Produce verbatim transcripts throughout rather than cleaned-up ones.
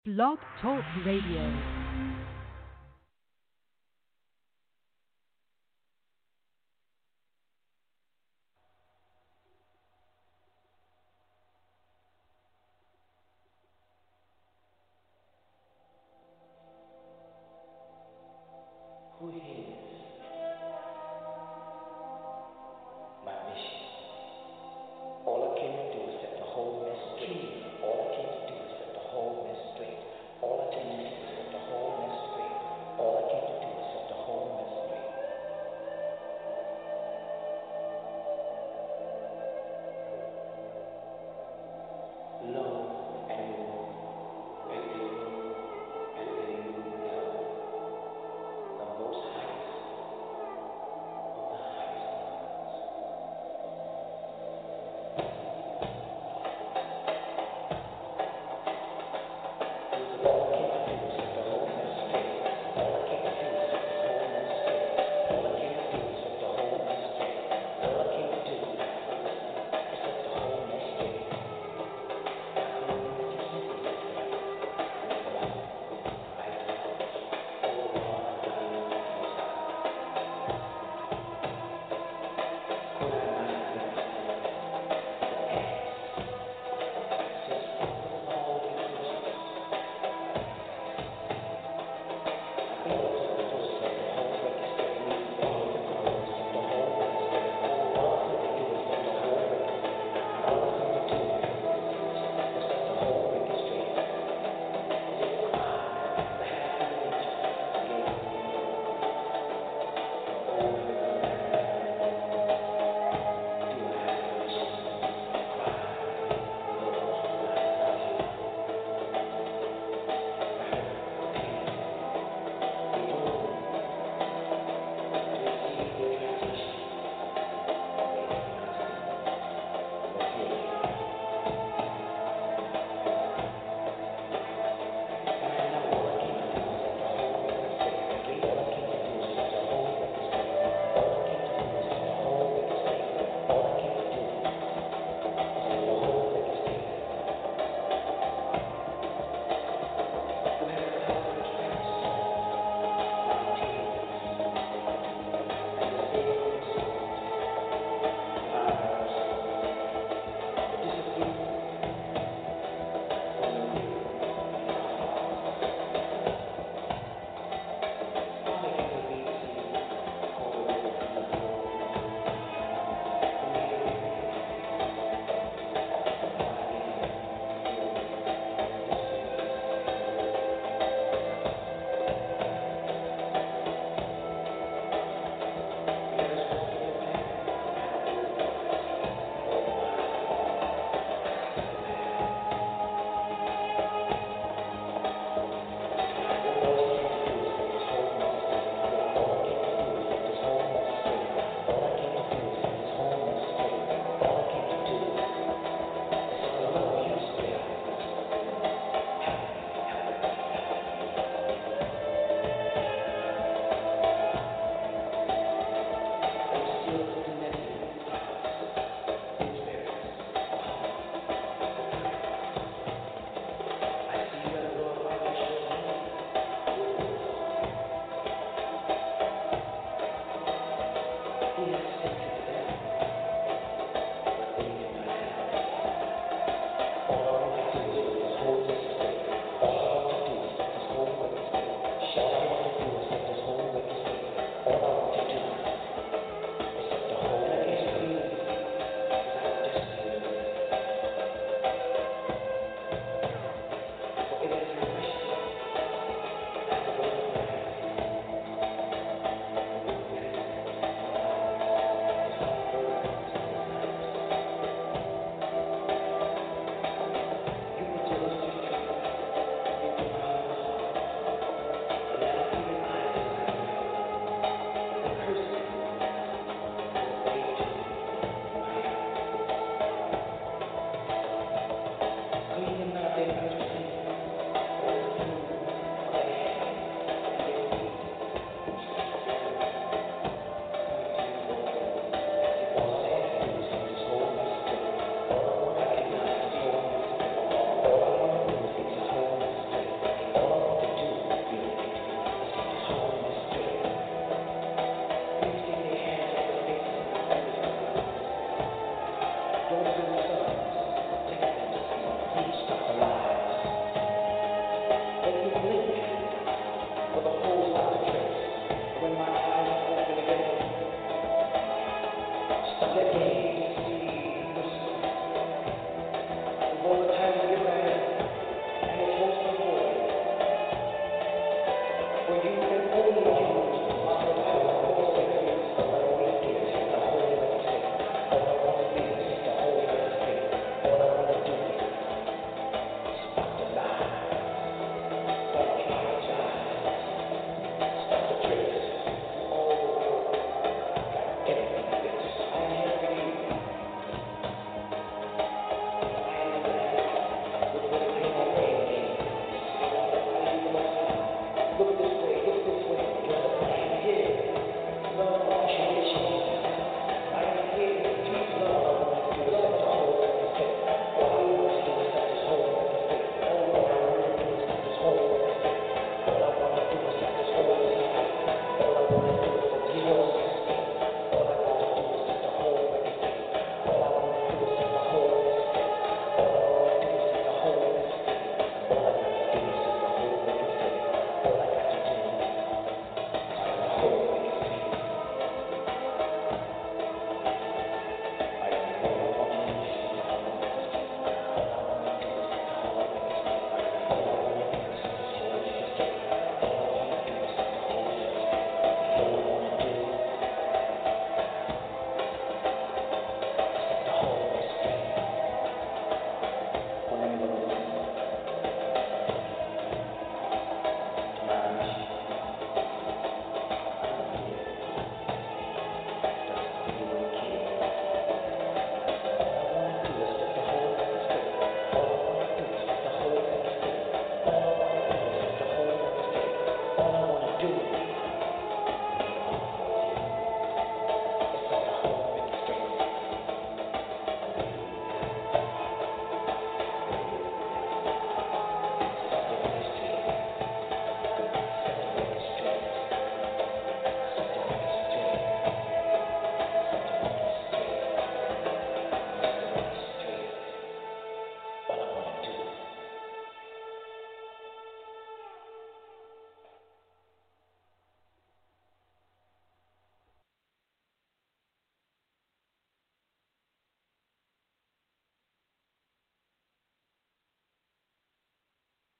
Blog Talk Radio. Who hears my mission? All I came to do is set the whole mess straight. All I came to do is set the whole mess straight. All I came to do is set the whole mess straight. All I came to do is set the whole mess straight. Lo and behold, and behold, and behold, the Most Highest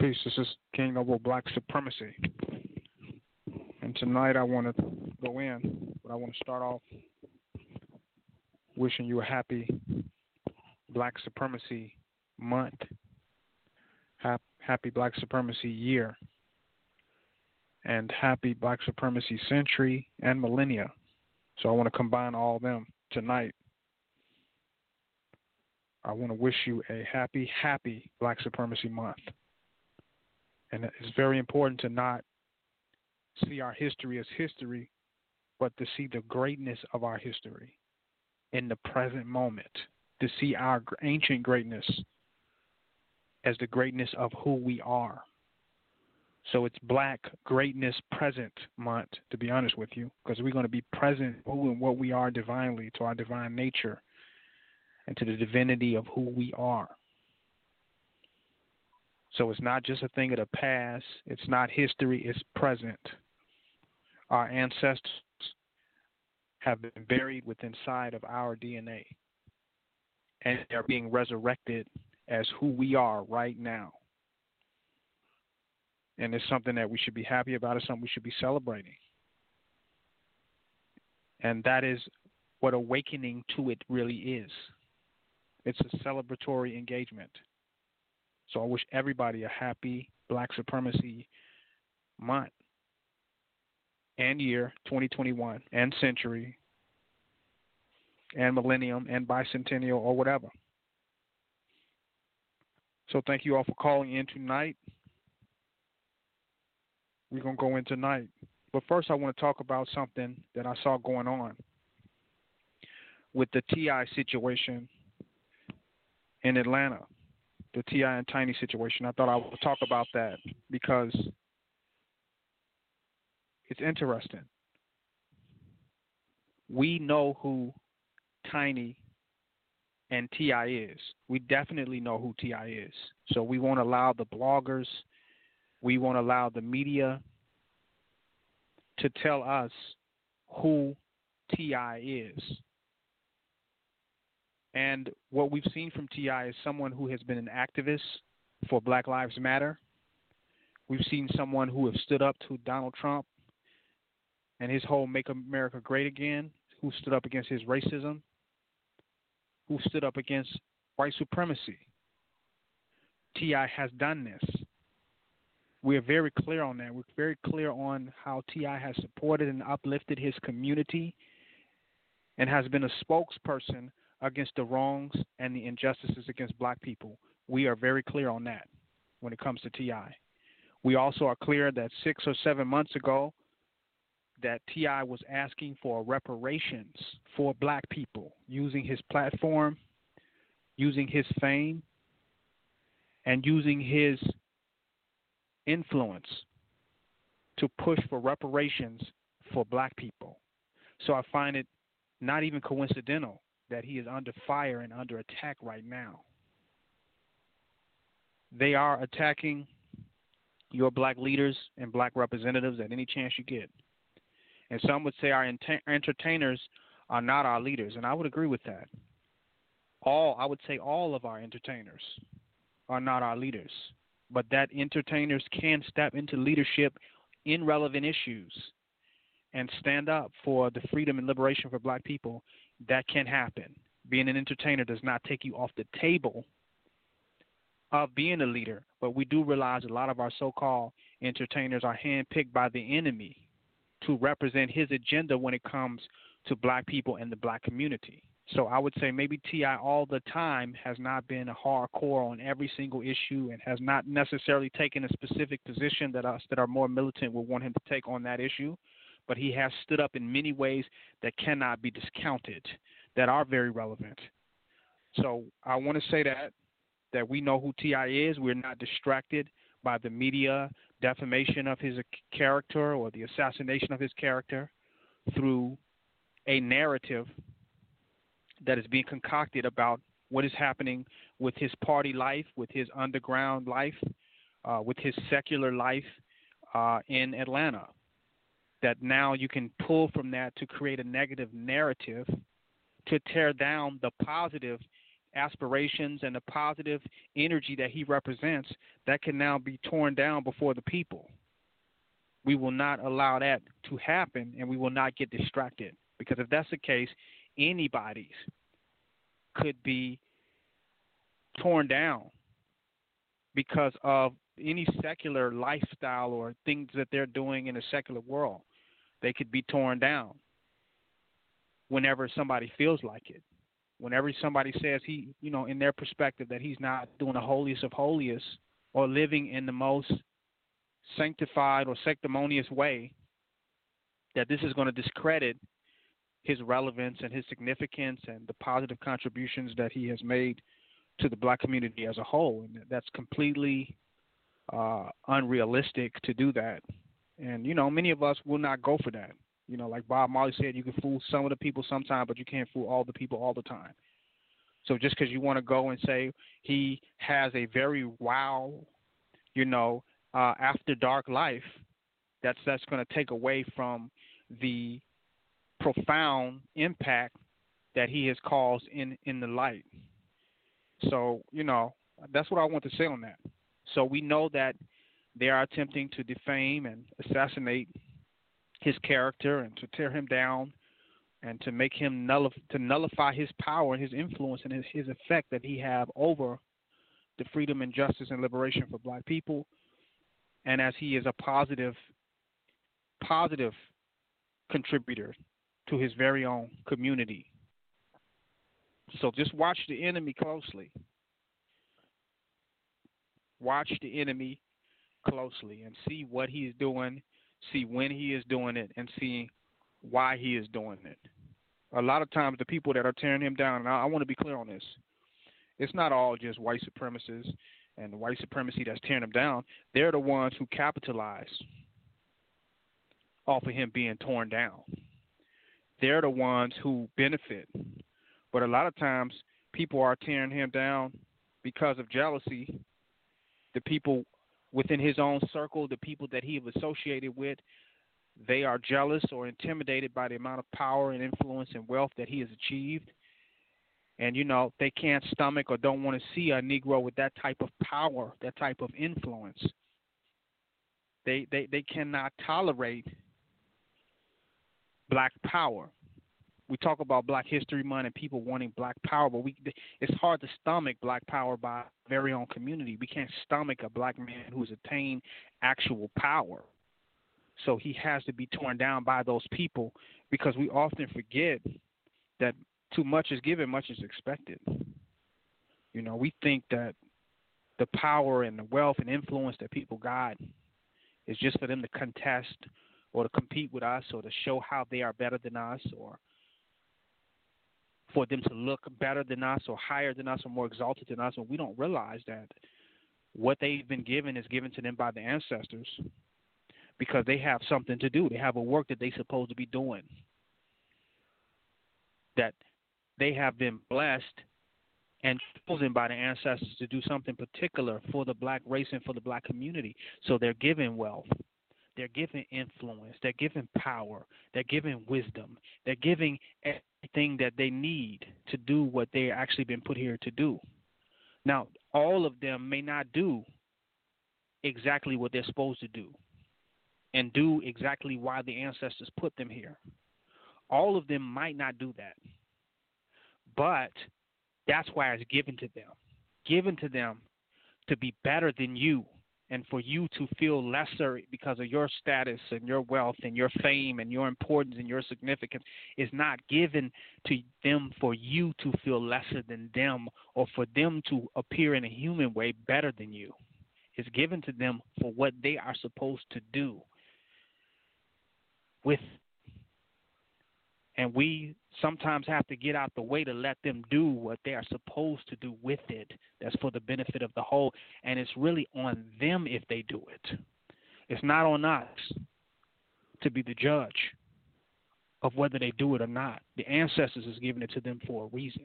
Peace. This is King Noble Black Supremacy. And tonight I want to go in, but I want to start off wishing you a happy Black Supremacy month, happy Black Supremacy year, and happy Black Supremacy century and millennia. So I want to combine all of them tonight. I want to wish you a happy, happy Black Supremacy month. And it's very important to not see our history as history, but to see the greatness of our history in the present moment, to see our ancient greatness as the greatness of who we are. So it's Black Greatness Present Month, to be honest with you, because we're going to be present who and what we are divinely, to our divine nature, and to the divinity of who we are. So it's not just a thing of the past. It's not history. It's present. Our ancestors have been buried within inside of our D N A, and they are being resurrected as who we are right now. And it's something that we should be happy about. It's something we should be celebrating. And that is what awakening to it really is. It's a celebratory engagement. So I wish everybody a happy Black Supremacy month and year, twenty twenty-one, and century, and millennium, and bicentennial, or whatever. So thank you all for calling in tonight. We're going to go in tonight. But first I want to talk about something that I saw going on with the T I situation in Atlanta. The T I and Tiny situation. I thought I would talk about that because it's interesting. We know who Tiny and T I is. We definitely know who T I is. So we won't allow the bloggers, we won't allow the media to tell us who T I is. And what we've seen from T I is someone who has been an activist for Black Lives Matter. We've seen someone who has stood up to Donald Trump and his whole Make America Great Again, who stood up against his racism, who stood up against white supremacy. T I has done this. We are very clear on that. We're very clear on how T I has supported and uplifted his community and has been a spokesperson against the wrongs and the injustices against Black people. We are very clear on that when it comes to T I. We also are clear that six or seven months ago that T I was asking for reparations for Black people using his platform, using his fame, and using his influence to push for reparations for Black people. So I find it not even coincidental that he is under fire and under attack right now. They are attacking your Black leaders and Black representatives at any chance you get. And some would say our ent- entertainers are not our leaders, and I would agree with that. All, I would say all of our entertainers are not our leaders, but that entertainers can step into leadership in relevant issues and stand up for the freedom and liberation for Black people. That can happen. Being an entertainer does not take you off the table of being a leader, but we do realize a lot of our so-called entertainers are handpicked by the enemy to represent his agenda when it comes to Black people and the Black community. So I would say maybe T I all the time has not been a hardcore on every single issue and has not necessarily taken a specific position that us that are more militant would want him to take on that issue. But he has stood up in many ways that cannot be discounted, that are very relevant. So I want to say that, that we know who T I is. We're not distracted by the media defamation of his character or the assassination of his character through a narrative that is being concocted about what is happening with his party life, with his underground life, uh, with his secular life uh, in Atlanta. That now you can pull from that to create a negative narrative to tear down the positive aspirations and the positive energy that he represents, that can now be torn down before the people. We will not allow that to happen, and we will not get distracted. Because if that's the case, anybody's could be torn down because of any secular lifestyle or things that they're doing in the secular world. They could be torn down whenever somebody feels like it. Whenever somebody says he, you know, in their perspective that he's not doing the holiest of holiest or living in the most sanctified or sanctimonious way, that this is going to discredit his relevance and his significance and the positive contributions that he has made to the black community as a whole. And that's completely uh, unrealistic to do that. And, you know, many of us will not go for that. You know, like Bob Marley said, you can fool some of the people sometime, but you can't fool all the people all the time. So just because you want to go and say he has a very wow, you know, uh, after dark life, that's that's going to take away from the profound impact that he has caused in, in the light. So, you know, that's what I want to say on that. So we know that they are attempting to defame and assassinate his character and to tear him down and to make him nullify, to nullify his power and his influence and his, his effect that he have over the freedom and justice and liberation for black people. And as he is a positive, positive contributor to his very own community. So just watch the enemy closely. Watch the enemy closely and see what he is doing, see when he is doing it, and see why he is doing it. A lot of times the people that are tearing him down, and I, I want to be clear on this, it's not all just white supremacists and the white supremacy that's tearing him down. They're the ones who capitalize off of him being torn down. They're the ones who benefit. But a lot of times people are tearing him down because of jealousy. The people within his own circle, the people that he was associated with, they are jealous or intimidated by the amount of power and influence and wealth that he has achieved. And, you know, they can't stomach or don't want to see a Negro with that type of power, that type of influence. They, they, they cannot tolerate black power. We talk about Black History Month and people wanting black power, but we it's hard to stomach black power by our very own community. We can't stomach a black man who's attained actual power. So he has to be torn down by those people, because we often forget that too much is given, much is expected. You know, we think that the power and the wealth and influence that people got is just for them to contest or to compete with us or to show how they are better than us, or for them to look better than us or higher than us or more exalted than us. And we don't realize that what they've been given is given to them by the ancestors, because they have something to do. They have a work that they're supposed to be doing, that they have been blessed and chosen by the ancestors to do something particular for the black race and for the black community. So they're given wealth. They're giving influence. They're giving power. They're giving wisdom. They're giving everything that they need to do what they've actually been put here to do. Now, all of them may not do exactly what they're supposed to do and do exactly why the ancestors put them here. All of them might not do that. But that's why it's given to them. Given to them to be better than you, and for you to feel lesser because of your status and your wealth and your fame and your importance and your significance is not given to them for you to feel lesser than them or for them to appear in a human way better than you. It's given to them for what they are supposed to do with. And we sometimes have to get out the way to let them do what they are supposed to do with it. That's for the benefit of the whole. And it's really on them if they do it. It's not on us to be the judge of whether they do it or not. The ancestors is giving it to them for a reason.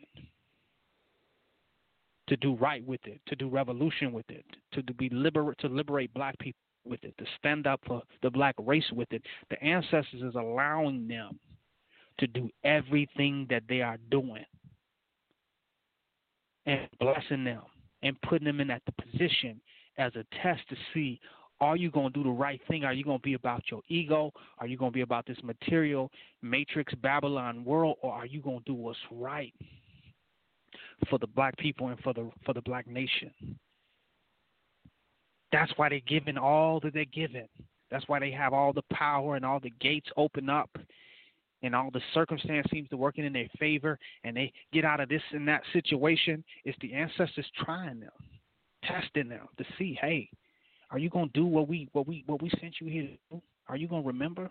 To do right with it, to do revolution with it, to be liber- to liberate black people with it, to stand up for the black race with it. The ancestors is allowing them to do everything that they are doing. and blessing them and putting them in that position as a test to see, are you going to do the right thing? Are you going to be about your ego? Are you going to be about this material, matrix, Babylon world? Or are you going to do what's right for the black people and for the for the black nation? That's why they're giving all that they're giving. That's why they have all the power and all the gates open up and all the circumstance seems to working in their favor, and they get out of this and that situation. It's the ancestors trying them, testing them to see, hey, are you gonna do what we what we what we sent you here to do? Are you gonna remember?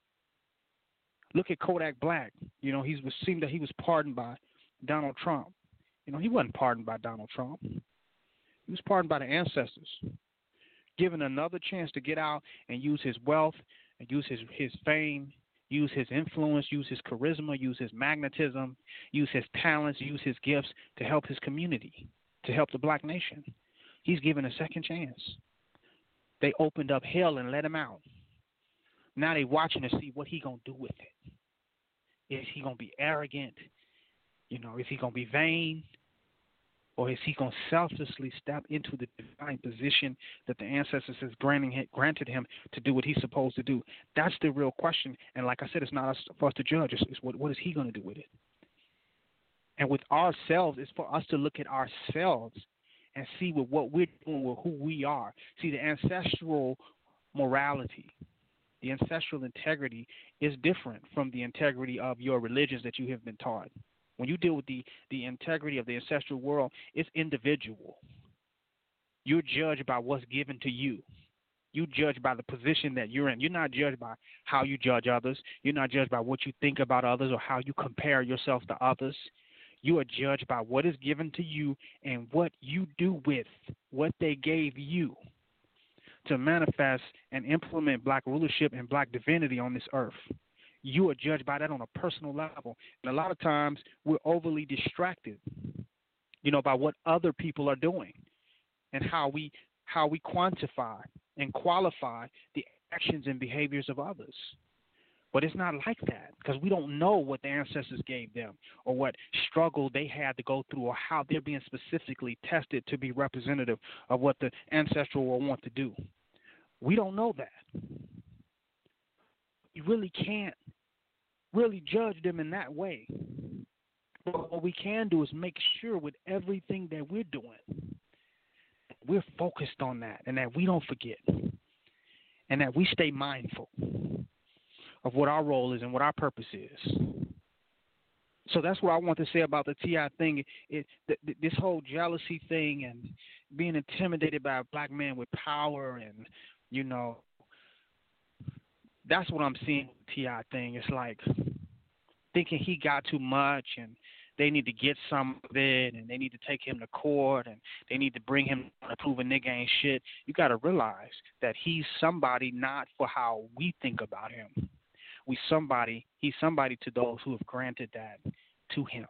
Look at Kodak Black. You know, he was seemed that he was pardoned by Donald Trump. You know, he wasn't pardoned by Donald Trump. He was pardoned by the ancestors, given another chance to get out and use his wealth and use his his fame, use his influence, use his charisma, use his magnetism, use his talents, use his gifts to help his community, to help the black nation. He's given a second chance. They opened up hell and let him out. Now they watching to see what he going to do with it. Is he going to be arrogant? You know, is he going to be vain? Or is he going to selflessly step into the divine position that the ancestors has granting, granted him to do what he's supposed to do? That's the real question. And like I said, it's not us, for us to judge. It's, it's what, what is he going to do with it? And with ourselves, it's for us to look at ourselves and see with what we're doing, with who we are. See, the ancestral morality, the ancestral integrity is different from the integrity of your religions that you have been taught. When you deal with the, the integrity of the ancestral world, it's individual. You're judged by what's given to you. You're judged by the position that you're in. You're not judged by how you judge others. You're not judged by what you think about others or how you compare yourself to others. You are judged by what is given to you and what you do with what they gave you to manifest and implement black rulership and black divinity on this earth. You are judged by that on a personal level. And a lot of times we're overly distracted, you know, by what other people are doing and how we how we quantify and qualify the actions and behaviors of others. But it's not like that because we don't know what the ancestors gave them or what struggle they had to go through or how they're being specifically tested to be representative of what the ancestral will want to do. We don't know that. We really can't really judge them in that way. But what we can do is make sure with everything that we're doing, we're focused on that and that we don't forget and that we stay mindful of what our role is and what our purpose is. So that's what I want to say about the T I thing. It, th- th- this whole jealousy thing and being intimidated by a black man with power and, you know, that's what I'm seeing with the T I thing. It's like thinking he got too much and they need to get some of it and they need to take him to court and they need to bring him to prove a nigga ain't shit. You got to realize that he's somebody not for how we think about him. We somebody, he's somebody to those who have granted that to him.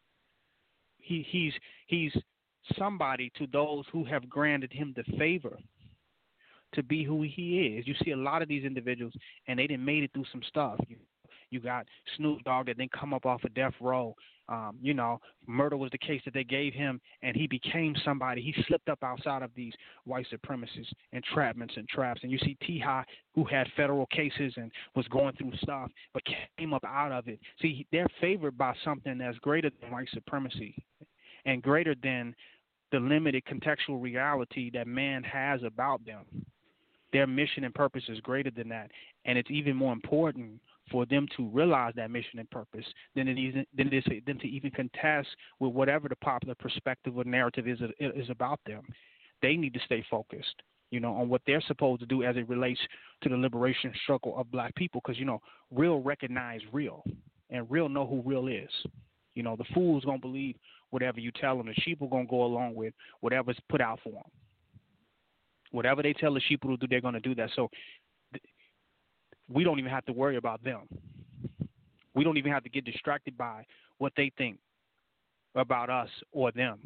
He, he's he's somebody to those who have granted him the favor to be who he is. You see a lot of these individuals, and they done made it through some stuff. You, you got Snoop Dogg that didn't come up off of death row. Um, you know, murder was the case that they gave him, and he became somebody. He slipped up outside of these white supremacists, entrapments, and traps. And you see T-High, who had federal cases and was going through stuff, but came up out of it. See, they're favored by something that's greater than white supremacy and greater than the limited contextual reality that man has about them. Their mission and purpose is greater than that, and it's even more important for them to realize that mission and purpose than it is than it is than to even contest with whatever the popular perspective or narrative is is about them. They need to stay focused, you know, on what they're supposed to do as it relates to the liberation struggle of black people, because you know, real recognize real, and real know who real is. You know, the fool's gonna believe whatever you tell them. The sheep are gonna go along with whatever's put out for them. Whatever they tell the sheep to do, they're going to do that. So th- we don't even have to worry about them. We don't even have to get distracted by what they think about us or them.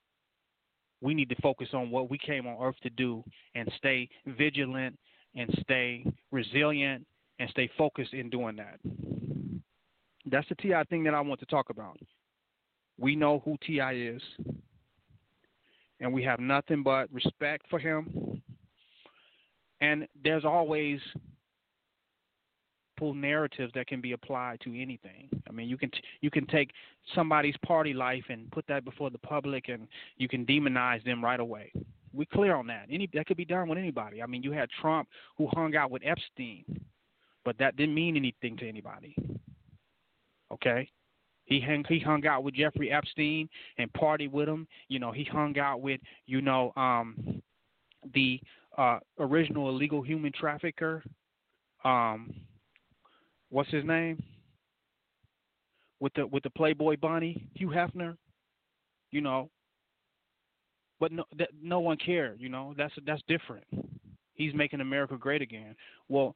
We need to focus on what we came on earth to do and stay vigilant and stay resilient and stay focused in doing that. That's the T I thing that I want to talk about. We know who T I is. and we have nothing but respect for him. And there's always full narratives that can be applied to anything. I mean, you can t- you can take somebody's party life and put that before the public, and you can demonize them right away. We're clear on that. Any that could be done with anybody. I mean, you had Trump who hung out with Epstein, but that didn't mean anything to anybody. Okay, he hung he hung out with Jeffrey Epstein and partied with him. You know, he hung out with you know um, the uh, original illegal human trafficker. Um, what's his name? With the with the Playboy bunny, Hugh Hefner. You know. But no, that, no one cared, you know. That's that's different. He's making America great again. Well,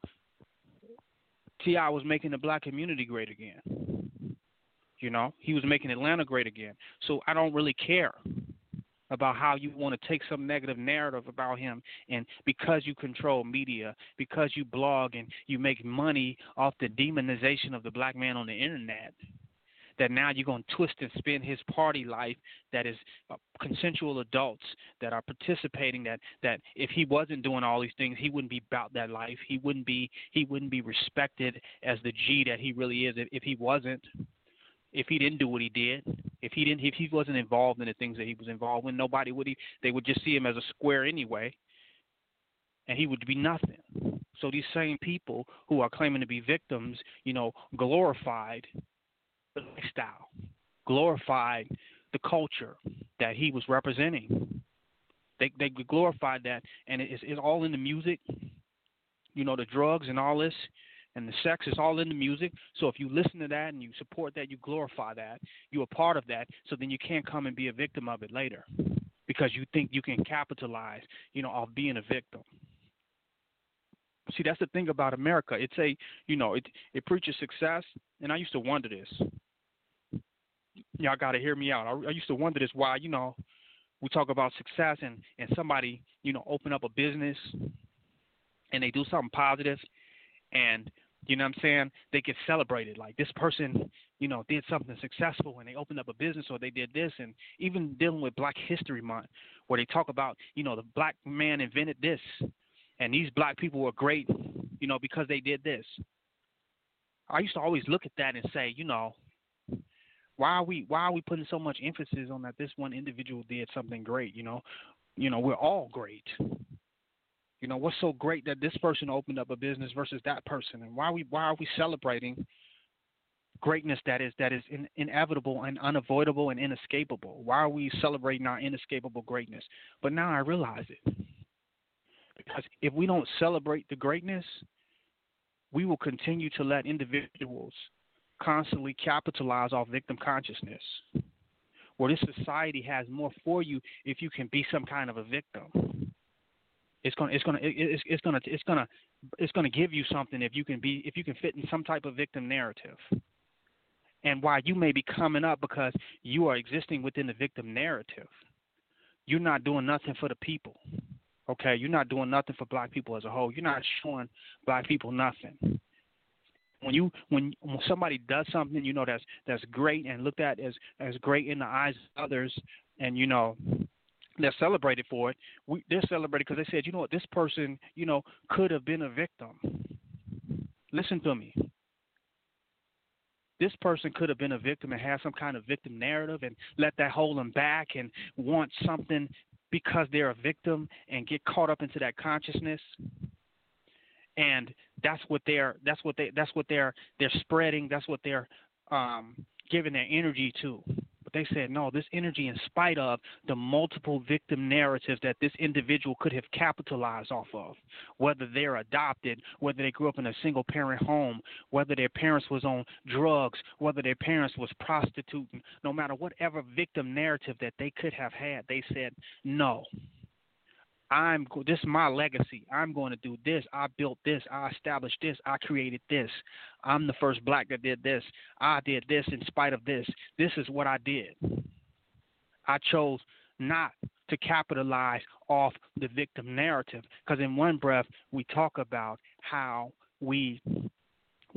T I was making the black community great again. You know, he was making Atlanta great again. So I don't really care about how you want to take some negative narrative about him, and because you control media, because you blog and you make money off the demonization of the black man on the internet, that now you're going to twist and spin his party life that is uh, consensual adults that are participating, that, that if he wasn't doing all these things, he wouldn't be about that life. He wouldn't be he wouldn't be respected as the G that he really is if, if he wasn't, if he didn't do what he did, if he didn't if he wasn't involved in the things that he was involved in, nobody would he, they would just see him as a square anyway, and he would be nothing. So these same people who are claiming to be victims, you know, glorified the lifestyle, glorified the culture that he was representing. They they glorified that, and it's, it's all in the music. You know, the drugs and all this, and the sex is all in the music. So if you listen to that and you support that, you glorify that, you're a part of that. So then you can't come and be a victim of it later, because you think you can capitalize, you know, off being a victim. See, that's the thing about America. It's a, you know, it it preaches success, and I used to wonder this. Y'all got to hear me out. I, I used to wonder this, why, you know, we talk about success and, and somebody, you know, open up a business and they do something positive and, you know what I'm saying, they get celebrated. Like, this person, you know, did something successful and they opened up a business, or they did this. And even dealing with Black History Month, where they talk about, you know, the black man invented this and these black people were great, you know, because they did this. I used to always look at that and say, you know, Why are we why are we putting so much emphasis on that this one individual did something great? You know, you know, we're all great. You know, what's so great that this person opened up a business versus that person? And why are we why are we celebrating greatness that is that is in, inevitable and unavoidable and inescapable? Why are we celebrating our inescapable greatness? But now I realize it. Because if we don't celebrate the greatness, we will continue to let individuals constantly capitalize off victim consciousness, where this society has more for you if you can be some kind of a victim. It's gonna, it's gonna, it's, it's gonna, it's gonna, it's gonna give you something if you can be, if you can fit in some type of victim narrative. And while you may be coming up because you are existing within the victim narrative, you're not doing nothing for the people. Okay, you're not doing nothing for black people as a whole. You're not showing black people nothing. When you when, when somebody does something, you know, that's that's great and looked at as, as great in the eyes of others, and you know they're celebrated for it. We, they're celebrated because they said, you know what, this person, you know, could have been a victim. Listen to me. This person could have been a victim and have some kind of victim narrative and let that hold them back and want something because they're a victim and get caught up into that consciousness. And that's what they're that's what they that's what they're they're spreading. That's what they're um, giving their energy to. But they said, no, this energy, in spite of the multiple victim narratives that this individual could have capitalized off of, whether they're adopted, whether they grew up in a single parent home, whether their parents was on drugs, whether their parents was prostituting, no matter whatever victim narrative that they could have had, they said, no. I'm this is my legacy. I'm going to do this. I built this. I established this. I created this. I'm the first black that did this. I did this in spite of this. This is what I did. I chose not to capitalize off the victim narrative, because in one breath we talk about how we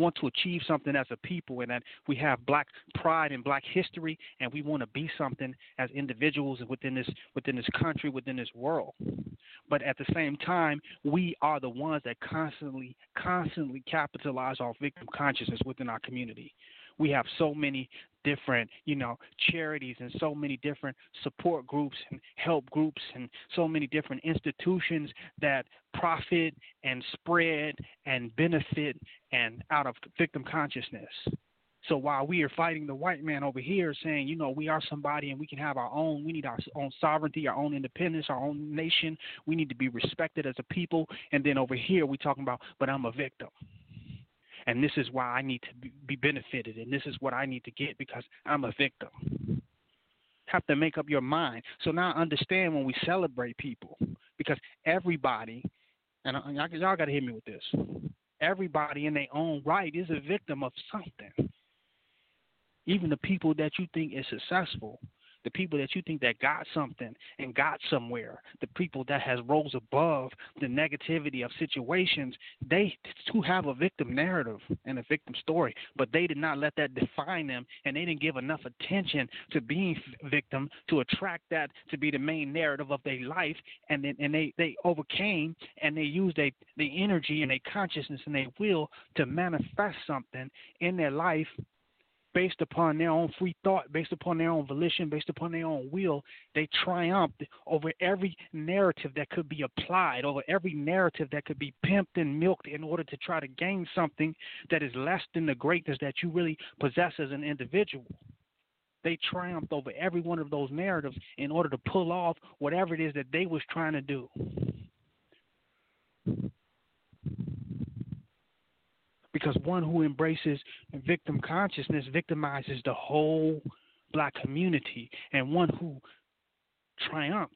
want to achieve something as a people and that we have black pride and black history and we want to be something as individuals within this within this country, within this world. But at the same time, we are the ones that constantly, constantly capitalize off victim consciousness within our community. We have so many different, you know, charities and so many different support groups and help groups and so many different institutions that profit and spread and benefit and out of victim consciousness. So while we are fighting the white man over here saying, you know, we are somebody and we can have our own, we need our own sovereignty, our own independence, our own nation. We need to be respected as a people. And then over here we talking about, but I'm a victim. And this is why I need to be benefited. And this is what I need to get because I'm a victim. Have to make up your mind. So now understand when we celebrate people because everybody, and y'all, y'all got to hit me with this, everybody in their own right is a victim of something. Even the people that you think is successful, the people that you think that got something and got somewhere, the people that has rose above the negativity of situations, they too have a victim narrative and a victim story, but they did not let that define them, and they didn't give enough attention to being victim to attract that to be the main narrative of their life, and then, and they, they overcame and they used their the energy and their consciousness and their will to manifest something in their life based upon their own free thought, based upon their own volition, based upon their own will. They triumphed over every narrative that could be applied, over every narrative that could be pimped and milked in order to try to gain something that is less than the greatness that you really possess as an individual. They triumphed over every one of those narratives in order to pull off whatever it is that they was trying to do. Because one who embraces victim consciousness victimizes the whole black community, and one who triumphs,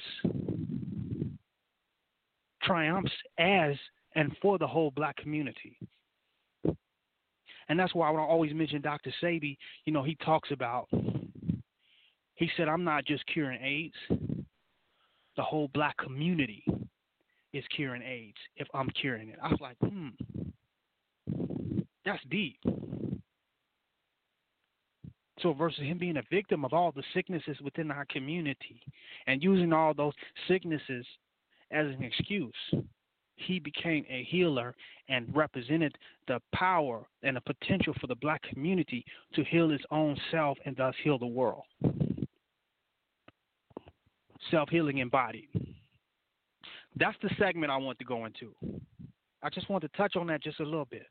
triumphs as and for the whole black community. And that's why when I always mention Doctor Sebi, you know, he talks about, he said, I'm not just curing AIDS. The whole black community is curing AIDS if I'm curing it. I was like, hmm. That's deep. So versus him being a victim of all the sicknesses within our community and using all those sicknesses as an excuse, he became a healer and represented the power and the potential for the black community to heal its own self and thus heal the world. Self-healing embodied. That's the segment I want to go into. I just want to touch on that just a little bit.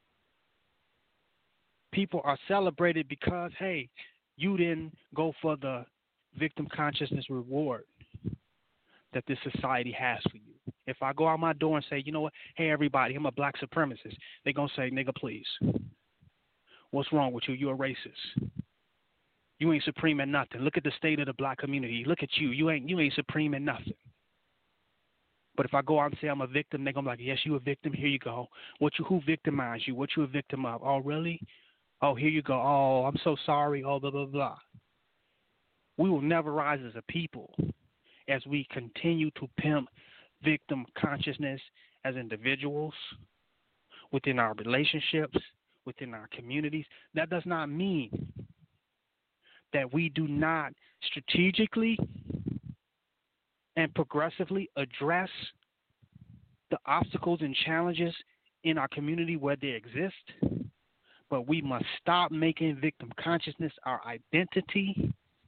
People are celebrated because, hey, you didn't go for the victim consciousness reward that this society has for you. If I go out my door and say, you know what, hey, everybody, I'm a black supremacist, they're going to say, nigga, please. What's wrong with you? You're a racist. You ain't supreme at nothing. Look at the state of the black community. Look at you. You ain't you ain't supreme at nothing. But if I go out and say I'm a victim, they're going to be like, yes, you a victim. Here you go. What you, who victimized you? What you a victim of? Oh, really? Oh, here you go. Oh, I'm so sorry. Oh, blah, blah, blah. We will never rise as a people as we continue to pimp victim consciousness as individuals, within our relationships, within our communities. That does not mean that we do not strategically and progressively address the obstacles and challenges in our community where they exist. But we must stop making victim consciousness our identity.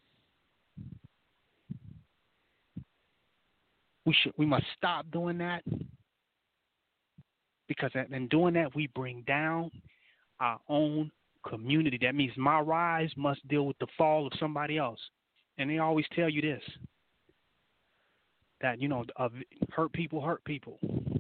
We should. We must stop doing that, because in doing that, we bring down our own community. That means my rise must deal with the fall of somebody else. And they always tell you this, that, you know, uh, hurt people hurt people.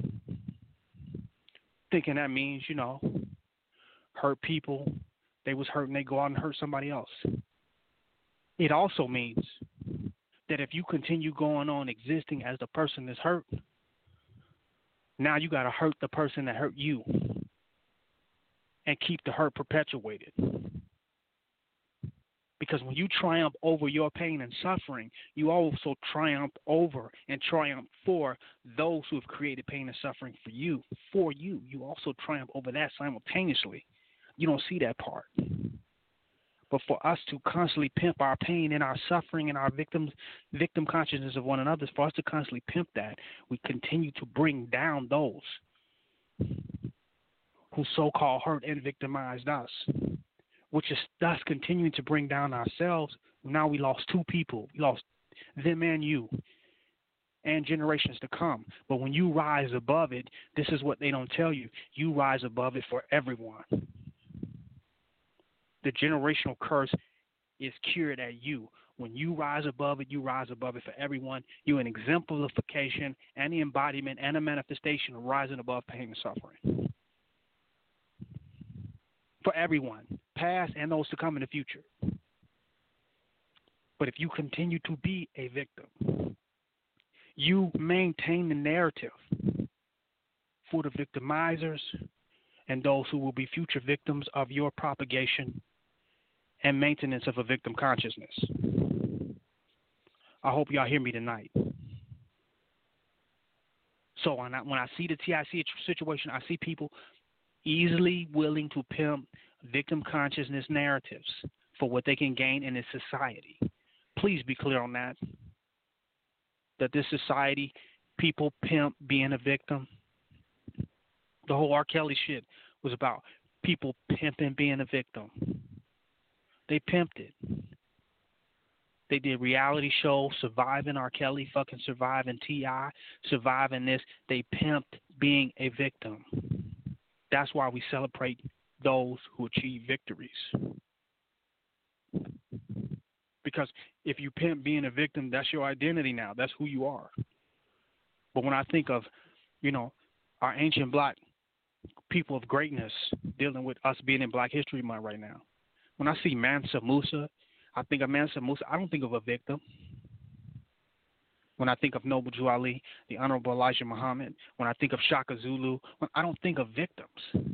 Thinking that means, you know, hurt people, they was hurt and they go out and hurt somebody else. It also means that if you continue going on existing as the person that's hurt, now you got to hurt the person that hurt you and keep the hurt perpetuated. Because when you triumph over your pain and suffering, you also triumph over and triumph for those who have created pain and suffering for you. For you, you also triumph over that simultaneously. You don't see that part. But for us to constantly pimp our pain and our suffering and our victims, victim consciousness of one another, for us to constantly pimp that, we continue to bring down those who so-called hurt and victimized us, which is thus continuing to bring down ourselves. Now we lost two people. We lost them and you and generations to come. But when you rise above it, this is what they don't tell you. You rise above it for everyone. The generational curse is cured at you. When you rise above it, you rise above it for everyone. You're an exemplification and the embodiment and a manifestation of rising above pain and suffering. For everyone, past and those to come in the future. But if you continue to be a victim, you maintain the narrative for the victimizers and those who will be future victims of your propagation and maintenance of a victim consciousness. I hope y'all hear me tonight. So when I, when I see the T I C situation, I see people easily willing to pimp victim consciousness narratives for what they can gain in this society. Please be clear on that. That this society, people pimp being a victim. The whole R. Kelly shit was about people pimping being a victim. They pimped it. They did reality shows, Surviving R. Kelly, fucking Surviving T I, Surviving this. They pimped being a victim. That's why we celebrate those who achieve victories. Because if you pimp being a victim, that's your identity now. That's who you are. But when I think of, you know, our ancient black people of greatness dealing with us being in Black History Month right now, when I see Mansa Musa, I think of Mansa Musa. I don't think of a victim. When I think of Noble Drew Ali, the Honorable Elijah Muhammad, when I think of Shaka Zulu, I don't think of victims.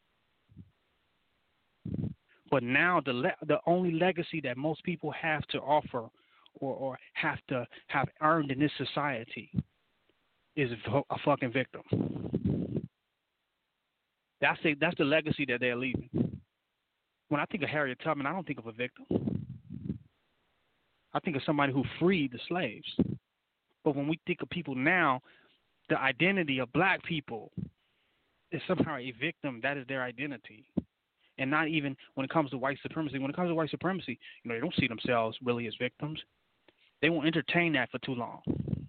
But now the le- the only legacy that most people have to offer or, or have to have earned in this society is a fucking victim. That's a, that's the legacy that they're leaving. When I think of Harriet Tubman, I don't think of a victim. I think of somebody who freed the slaves. But when we think of people now, the identity of black people is somehow a victim. That is their identity. And not even when it comes to white supremacy. When it comes to white supremacy, you know, they don't see themselves really as victims. They won't entertain that for too long.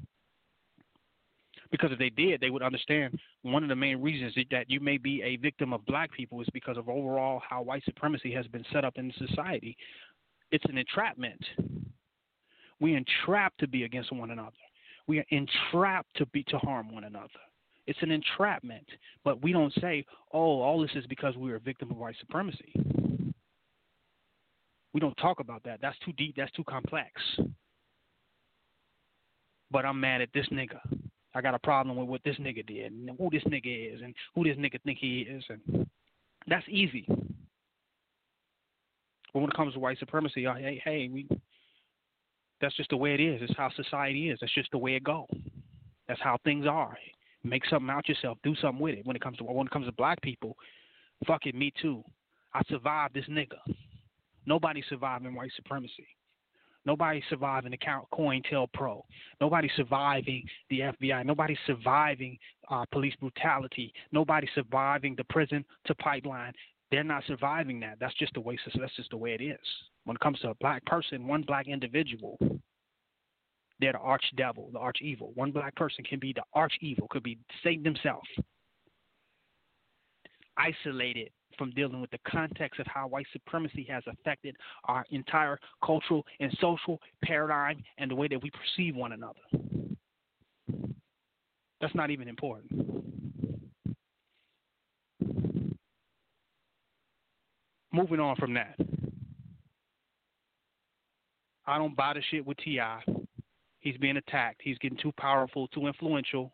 Because if they did, they would understand one of the main reasons that you may be a victim of black people is because of overall how white supremacy has been set up in society. It's an entrapment. We entrap to be against one another. We are entrapped to be to harm one another. It's an entrapment. But we don't say, oh, all this is because we were a victim of white supremacy. We don't talk about that. That's too deep. That's too complex. But I'm mad at this nigga. I got a problem with what this nigga did and who this nigga is and who this nigga think he is. And that's easy. But when it comes to white supremacy, hey, hey, we, that's just the way it is. It's how society is. That's just the way it goes. That's how things are. Make something out yourself. Do something with it. When it comes to when it comes to black people, fuck it, me too. I survived this nigga. Nobody survived in white supremacy. Nobody surviving the COINTELPRO. Nobody surviving the F B I. Nobody surviving uh, police brutality. Nobody surviving the prison to pipeline. They're not surviving that. That's just the way. That's just the way it is. When it comes to a black person, one black individual, they're the arch devil, the arch evil. One black person can be the arch evil, could be Satan himself. Isolated from dealing with the context of how white supremacy has affected our entire cultural and social paradigm and the way that we perceive one another. That's not even important. Moving on from that. I don't buy the shit with T I He's being attacked. He's getting too powerful, too influential.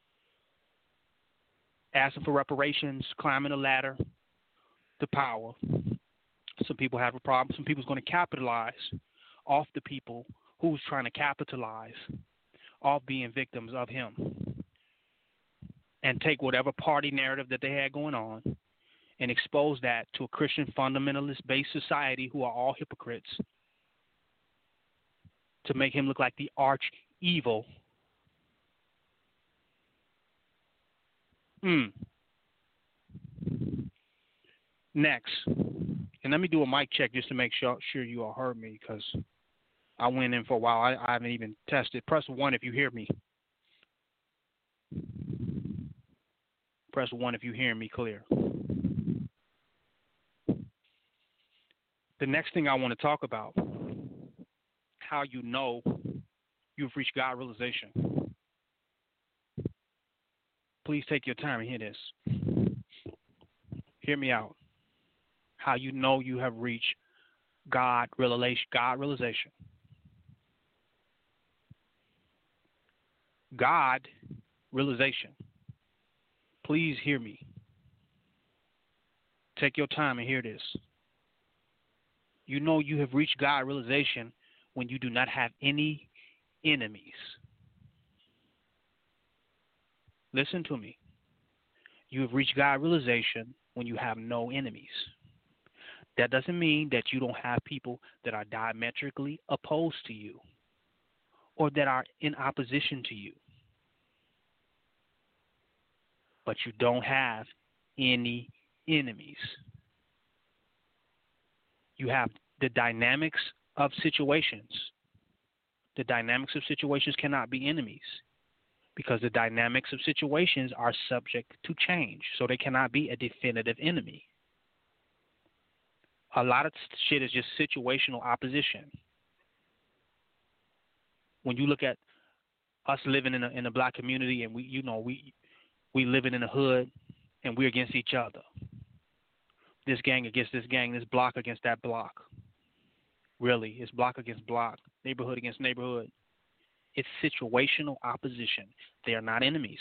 Asking for reparations, climbing the ladder to power. Some people have a problem. Some people's going to capitalize off the people who's trying to capitalize off being victims of him and take whatever party narrative that they had going on and expose that to a Christian fundamentalist-based society who are all hypocrites to make him look like the arch evil. Mm. Next, and let me do a mic check just to make sure, sure you all heard me, because I went in for a while. I, I haven't even tested. Press one if you hear me. Press one if you hear me clear. The next thing I want to talk about, how you know you've reached God realization. Please take your time and hear this. Hear me out. How you know you have reached God realization. God realization. God realization. Please hear me. Take your time and hear this. You know you have reached God realization when you do not have any enemies. Listen to me. You have reached God realization when you have no enemies. That doesn't mean that you don't have people that are diametrically opposed to you or that are in opposition to you. But you don't have any enemies. You have the dynamics of situations. The dynamics of situations cannot be enemies because the dynamics of situations are subject to change, so they cannot be a definitive enemy. A lot of shit is just situational opposition. When you look at us living in a in a black community, and we, you know, we we living in a hood, and we're against each other. This gang against this gang, this block against that block. Really, it's block against block, neighborhood against neighborhood. It's situational opposition. They are not enemies.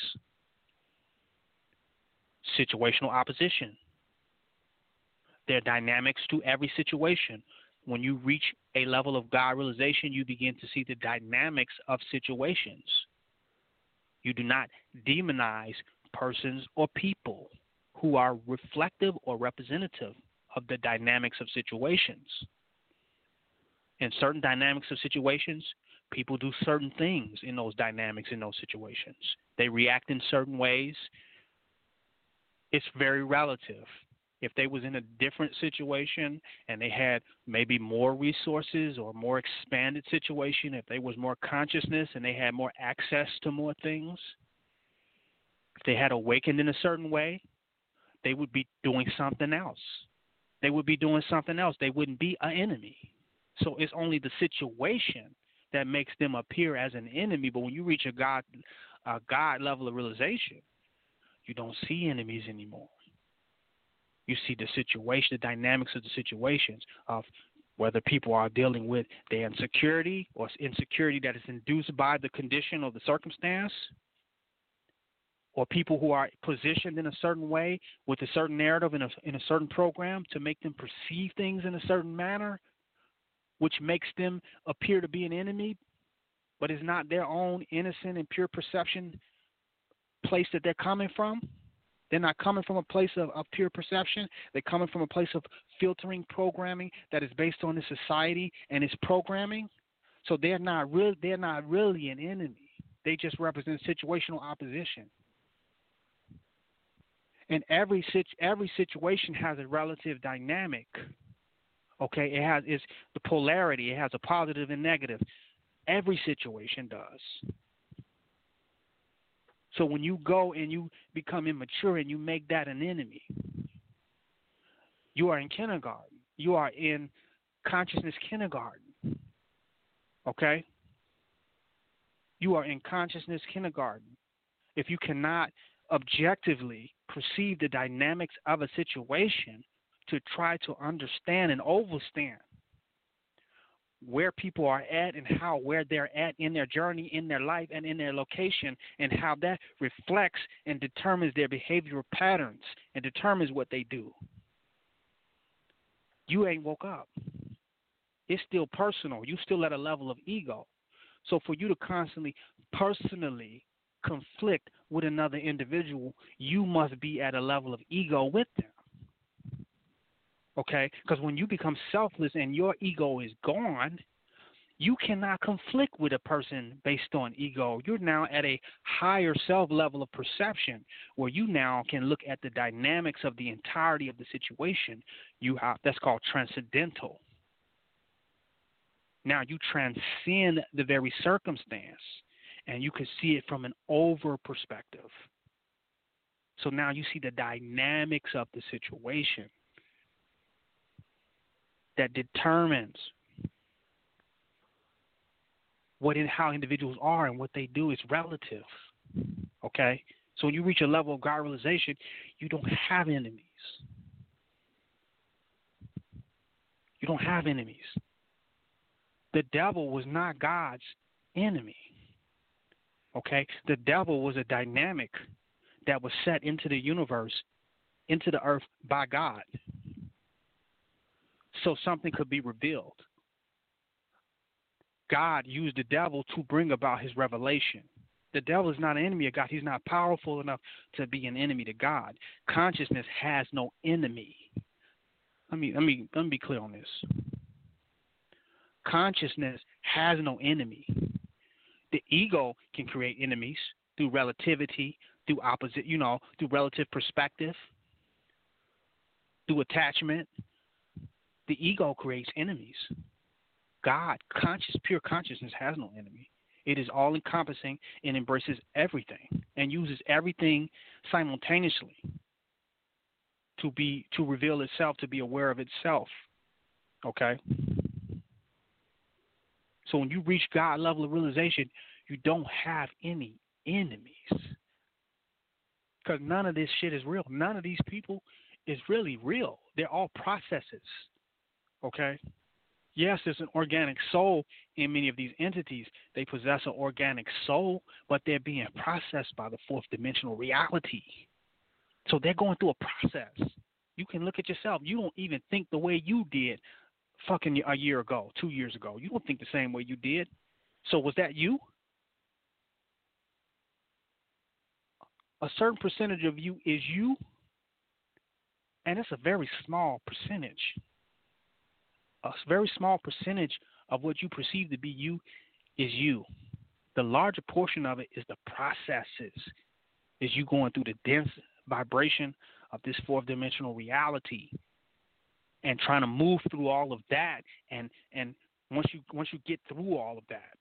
Situational opposition. There are dynamics to every situation. When you reach a level of God realization, you begin to see the dynamics of situations. You do not demonize persons or people who are reflective or representative of the dynamics of situations. In certain dynamics of situations, people do certain things in those dynamics, in those situations. They react in certain ways. It's very relative. If they was in a different situation and they had maybe more resources or more expanded situation, if they was more consciousness and they had more access to more things, if they had awakened in a certain way, they would be doing something else. They would be doing something else. They wouldn't be an enemy. So it's only the situation that makes them appear as an enemy. But when you reach a God, a God level of realization, you don't see enemies anymore. You see the situation, the dynamics of the situations of whether people are dealing with their insecurity or insecurity that is induced by the condition or the circumstance, or people who are positioned in a certain way with a certain narrative in a, in a certain program to make them perceive things in a certain manner, which makes them appear to be an enemy, but is not their own innocent and pure perception place that they're coming from. They're not coming from a place of, of pure perception. They're coming from a place of filtering programming that is based on the society and its programming. So they're not real. They're not really an enemy. They just represent situational opposition. And every every situation has a relative dynamic. Okay, it has it's the polarity. It has a positive and negative. Every situation does. So when you go and you become immature and you make that an enemy, you are in kindergarten. You are in consciousness kindergarten. Okay? You are in consciousness kindergarten. If you cannot objectively perceive the dynamics of a situation to try to understand and overstand where people are at and how where they're at in their journey, in their life, and in their location, and how that reflects and determines their behavioral patterns and determines what they do, you ain't woke up. It's still personal. You still at a level of ego. So for you to constantly personally conflict with another individual, you must be at a level of ego with them. Okay? Because when you become selfless and your ego is gone, you cannot conflict with a person based on ego. You're now at a higher self level of perception where you now can look at the dynamics of the entirety of the situation. You have that's called transcendental. Now you transcend the very circumstance and you can see it from an over perspective. So now you see the dynamics of the situation that determines what in, how individuals are and what they do is relative. Okay? So when you reach a level of God realization, you don't have enemies. You don't have enemies. The devil was not God's enemy. Okay? The devil was a dynamic that was set into the universe, into the earth by God. So something could be revealed. God used the devil to bring about his revelation. The devil is not an enemy of God. He's not powerful enough to be an enemy to God. Consciousness has no enemy. Let me let me let me be clear on this. Consciousness has no enemy. The ego can create enemies through relativity, through opposite, you know, through relative perspective, through attachment. The ego creates enemies. God, conscious, pure consciousness has no enemy. It is all encompassing and embraces everything and uses everything simultaneously to be to reveal itself, to be aware of itself. Okay? So when you reach God level of realization, you don't have any enemies. Because none of this shit is real. None of these people is really real. They're all processes. Okay? Yes, there's an organic soul in many of these entities. They possess an organic soul, but they're being processed by the fourth dimensional reality. So they're going through a process. You can look at yourself. You don't even think the way you did fucking a year ago, two years ago. You don't think the same way you did. So was that you? A certain percentage of you is you, and it's a very small percentage. A very small percentage of what you perceive to be you is you. The larger portion of it is the processes, is you going through the dense vibration of this fourth dimensional reality and trying to move through all of that. And, and once you once you get through all of that,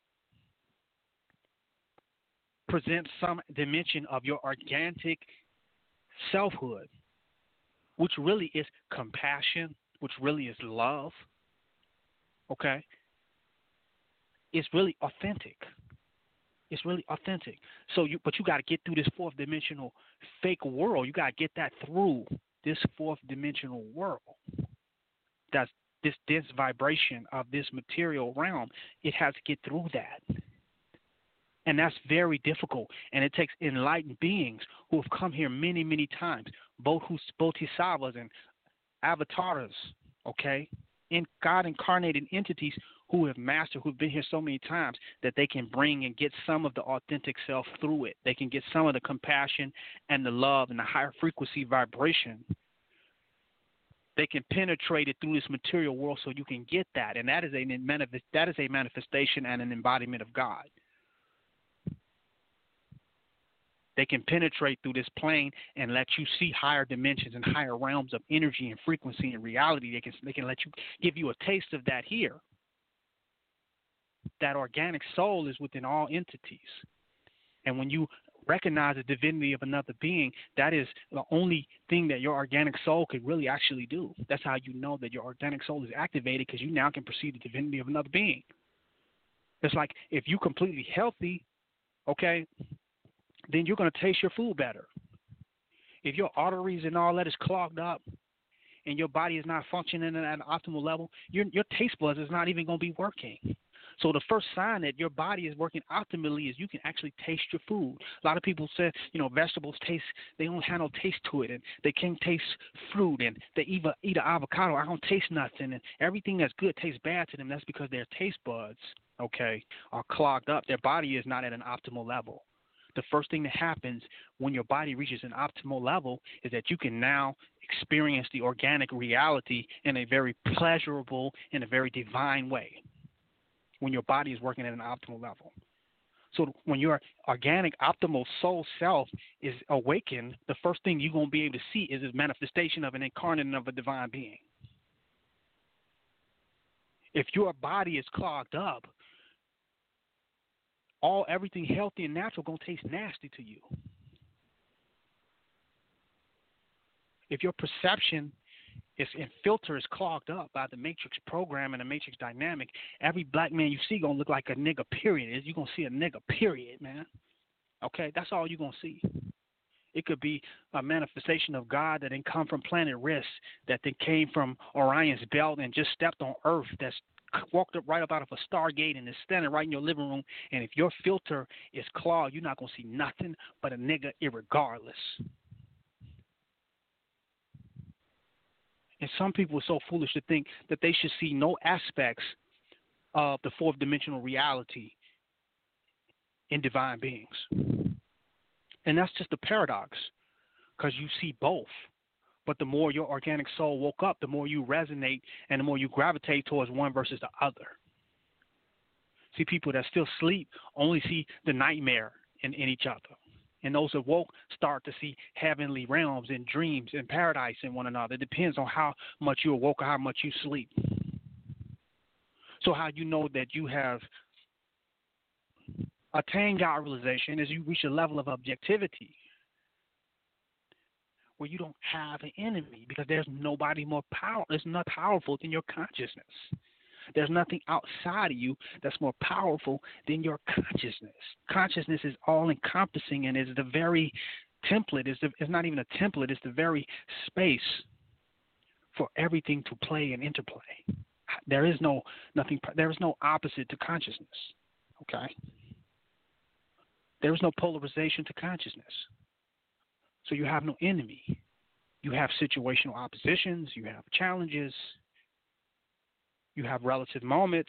present some dimension of your organic selfhood, which really is compassion, which really is love. Okay? It's really authentic. It's really authentic. So you, but you got to get through this fourth dimensional fake world. You got to get that through this fourth dimensional world. That's this dense vibration of this material realm. It has to get through that. And that's very difficult. And it takes enlightened beings who have come here many, many times, both who bodhisattvas and avatars, okay? In God incarnated entities who have mastered, who've been here so many times that they can bring and get some of the authentic self through it. They can get some of the compassion and the love and the higher frequency vibration. They can penetrate it through this material world so you can get that. And that is a manifest, that is a manifestation and an embodiment of God. They can penetrate through this plane and let you see higher dimensions and higher realms of energy and frequency and reality. They can they can let you give you a taste of that here. That organic soul is within all entities. And when you recognize the divinity of another being, that is the only thing that your organic soul could really actually do. That's how you know that your organic soul is activated, because you now can perceive the divinity of another being. It's like if you're completely healthy, okay, then you're going to taste your food better. If your arteries and all that is clogged up and your body is not functioning at an optimal level, your, your taste buds is not even going to be working. So the first sign that your body is working optimally is you can actually taste your food. A lot of people say, you know, vegetables taste, they don't have no taste to it, and they can't taste fruit, and they eat, a, eat an avocado, I don't taste nothing, and everything that's good tastes bad to them. That's because their taste buds, okay, are clogged up. Their body is not at an optimal level. The first thing that happens when your body reaches an optimal level is that you can now experience the organic reality in a very pleasurable, in a very divine way when your body is working at an optimal level. So when your organic, optimal soul self is awakened, the first thing you're going to be able to see is a manifestation of an incarnate of a divine being. If your body is clogged up, all everything healthy and natural going to taste nasty to you. If your perception is and filter is clogged up by the matrix program and the matrix dynamic, every black man you see gonna look like a nigga, period. You're gonna see a nigga, period, man. Okay, that's all you're gonna see. It could be a manifestation of God that didn't come from planet Risk, that then came from Orion's belt and just stepped on Earth, that's walked up right up out of a Stargate and is standing right in your living room. And if your filter is clogged, you're not gonna see nothing but a nigga irregardless. And some people are so foolish to think that they should see no aspects of the fourth dimensional reality in divine beings. And that's just a paradox, because you see both. But the more your organic soul woke up, the more you resonate and the more you gravitate towards one versus the other. See, people that still sleep only see the nightmare in, in each other. And those that woke start to see heavenly realms and dreams and paradise in one another. It depends on how much you awoke or how much you sleep. So how you know that you have attained God realization is you reach a level of objectivity where you don't have an enemy, because there's nobody more powerful. There's not powerful than your consciousness. There's nothing outside of you that's more powerful than your consciousness. Consciousness is all-encompassing and is the very template. It's, the, it's not even a template. It's the very space for everything to play and interplay. There is no nothing. There is no opposite to consciousness. Okay. There is no polarization to consciousness. So you have no enemy. You have situational oppositions. You have challenges. You have relative moments,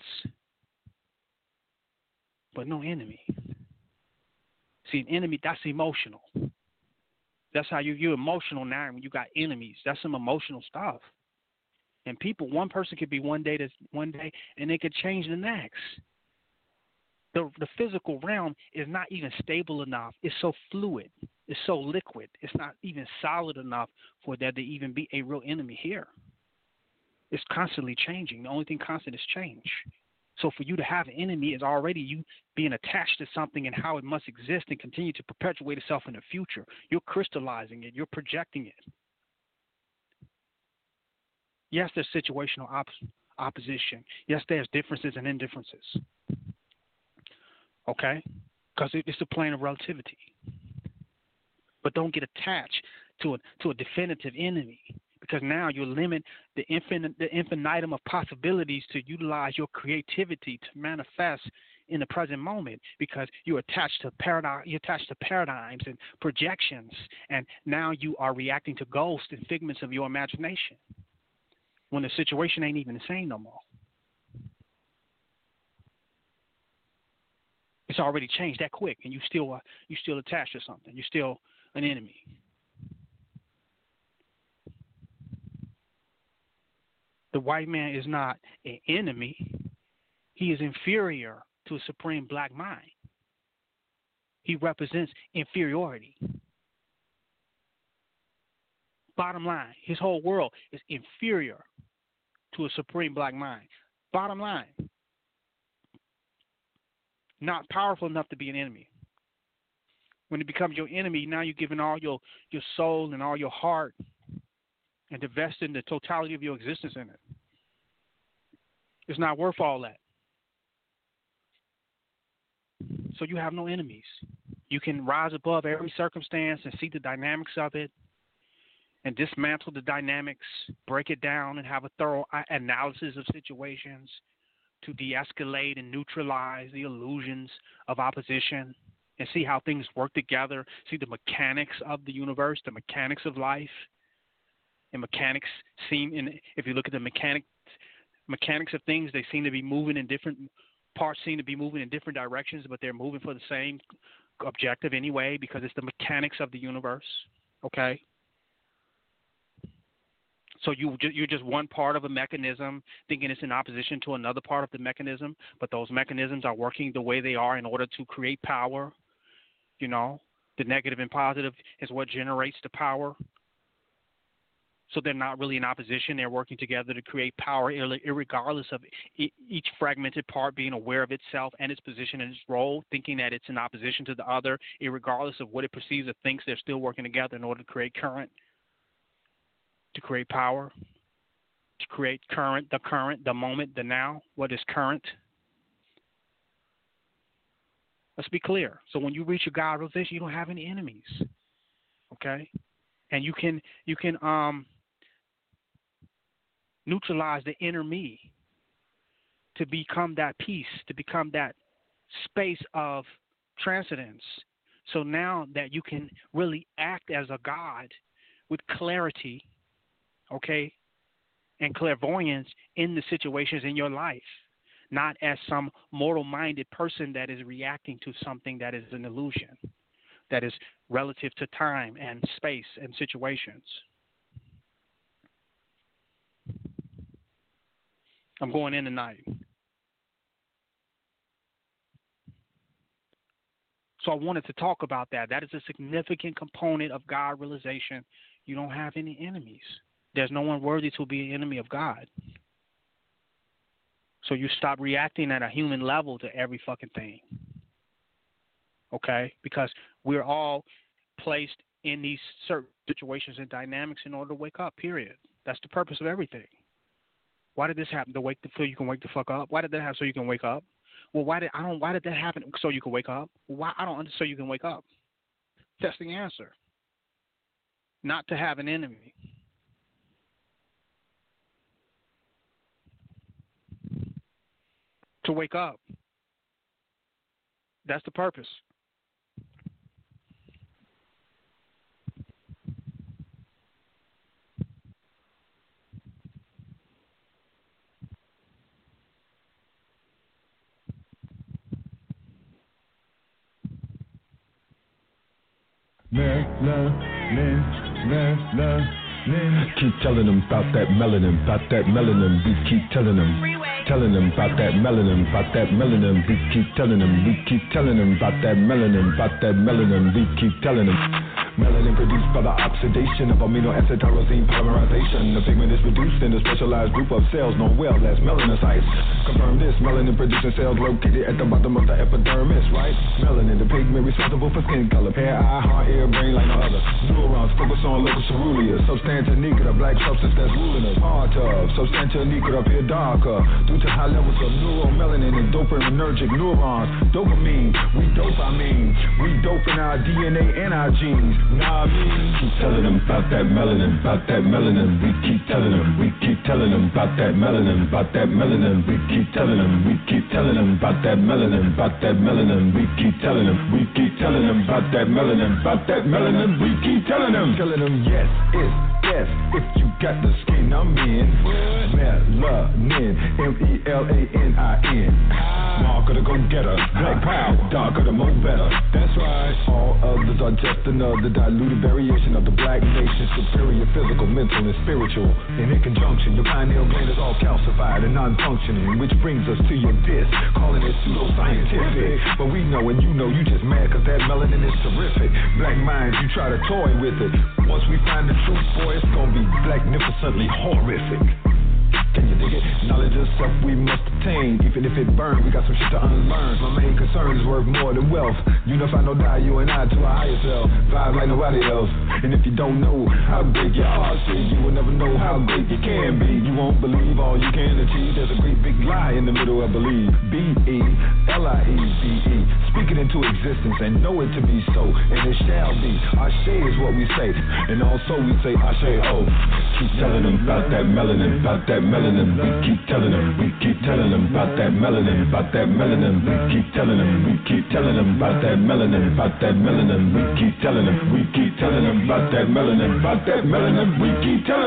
but no enemy. See, an enemy, that's emotional. That's how you, you're emotional now when you got enemies. That's some emotional stuff. And people, one person could be one day, this one day, and they could change the next. The, the physical realm is not even stable enough. It's so fluid. It's so liquid. It's not even solid enough for there to even be a real enemy here. It's constantly changing. The only thing constant is change. So for you to have an enemy is already you being attached to something and how it must exist and continue to perpetuate itself in the future. You're crystallizing it. You're projecting it. Yes, there's situational op- opposition. Yes, there's differences and indifferences. Okay? Because it's a plane of relativity. But don't get attached to a, to a definitive enemy. Because now you limit the infinite, the infinitum of possibilities to utilize your creativity to manifest in the present moment. Because you're attached to paradigm, you're attached to paradigms and projections, and now you are reacting to ghosts and figments of your imagination. When the situation ain't even the same no more. It's already changed that quick, and you still uh, you still attached to something. You're still an enemy. The white man is not an enemy. He is inferior to a supreme black mind. He represents inferiority. Bottom line, his whole world is inferior to a supreme black mind. Bottom line, not powerful enough to be an enemy. When it becomes your enemy, now you're giving all your, your soul and all your heart and divesting the totality of your existence in it. It's not worth all that. So you have no enemies. You can rise above every circumstance and see the dynamics of it and dismantle the dynamics, break it down, and have a thorough analysis of situations to de-escalate and neutralize the illusions of opposition and see how things work together, see the mechanics of the universe, the mechanics of life. And mechanics seem, in, if you look at the mechanics, mechanics of things, they seem to be moving in different parts, seem to be moving in different directions, but they're moving for the same objective anyway, because it's the mechanics of the universe. Okay? So you, you're just one part of a mechanism thinking it's in opposition to another part of the mechanism, but those mechanisms are working the way they are in order to create power. You know, the negative and positive is what generates the power. So they're not really in opposition. They're working together to create power, irregardless of each fragmented part being aware of itself and its position and its role, thinking that it's in opposition to the other, irregardless of what it perceives or thinks. They're still working together in order to create current, to create power, to create current, the current, the moment, the now. What is current? Let's be clear. So when you reach your God realization, you don't have any enemies, okay? And you can you can um. neutralize the inner me to become that peace, to become that space of transcendence. So now that you can really act as a God with clarity, okay, and clairvoyance in the situations in your life, not as some mortal-minded person that is reacting to something that is an illusion, that is relative to time and space and situations. I'm going in tonight. So I wanted to talk about that. That is a significant component of God realization. You don't have any enemies. There's no one worthy to be an enemy of God. So you stop reacting at a human level to every fucking thing. Okay? Because we're all placed in these certain situations and dynamics in order to wake up, period. That's the purpose of everything. Why did this happen? To wake the so you can wake the fuck up? Why did that happen so you can wake up? Well, why did I don't why did that happen so you can wake up? Why I don't understand so you can wake up. That's the answer. Not to have an enemy. To wake up. That's the purpose. Melanin, melanin. Keep telling them about that melanin, about that melanin. We keep telling them, telling them about that melanin, about that melanin. We keep telling them, we keep telling them about that melanin, about that melanin. We keep telling them. Melanin produced by the oxidation of amino acid tyrosine polymerization. The pigment is reduced in a specialized group of cells known well as melanocytes. Confirm this, melanin producing cells located at the bottom of the epidermis, right? Melanin, the pigment responsible for skin color, hair, eye, heart, ear, brain like no other. Neurons focus on locus coeruleus. Substantia nigra, black substance that's ruling us. Heart of substantia nigra appear darker due to high levels of neuromelanin and dopaminergic neurons. Dopamine, we dopamine. We dope in our D N A and our genes. Nah, I mean, keep telling them about that melanin, about that melanin. We keep telling them, we keep telling them about that melanin, about that melanin. We keep telling them, we keep telling them about that melanin, about that melanin. We keep telling them, we keep telling them about that melanin, about that melanin. We keep telling them, telling them yes, it's yes. If you got the skin I'm in, melanin, M E L A N I N. Mark of the go-getter, black power, darker the more better. That's right. All others are just another diluted variation of the black nation's superior physical, mental, and spiritual. And in conjunction, your pineal gland is all calcified and non-functioning, which brings us to your diss, calling it pseudoscientific. But we know and you know you just mad cause that melanin is terrific. Black minds, you try to toy with it. Once we find the truth, boy, it's gonna be blacknificently horrific. Can you dig it? Knowledge of self we must obtain. Even if it burns, we got some shit to unlearn. My main concern is worth more than wealth. Unify no die, you and I to our higher self. Vibe like nobody else. And if you don't know how big your heart is, you will never know how great you can be. You won't believe all you can achieve. There's a great big lie in the middle of believe. B E L I E B E. Speak it into existence and know it to be so. And it shall be. Ashe is what we say. And also we say Ashe ho. Keep telling them about that melanin, about that melanin. We keep telling them, we keep telling them about that melanin, about that melanin. We keep telling them, we keep telling them about that melanin, about that melanin. We keep telling them, we keep telling them about that melanin, about that melanin. We keep telling them, telling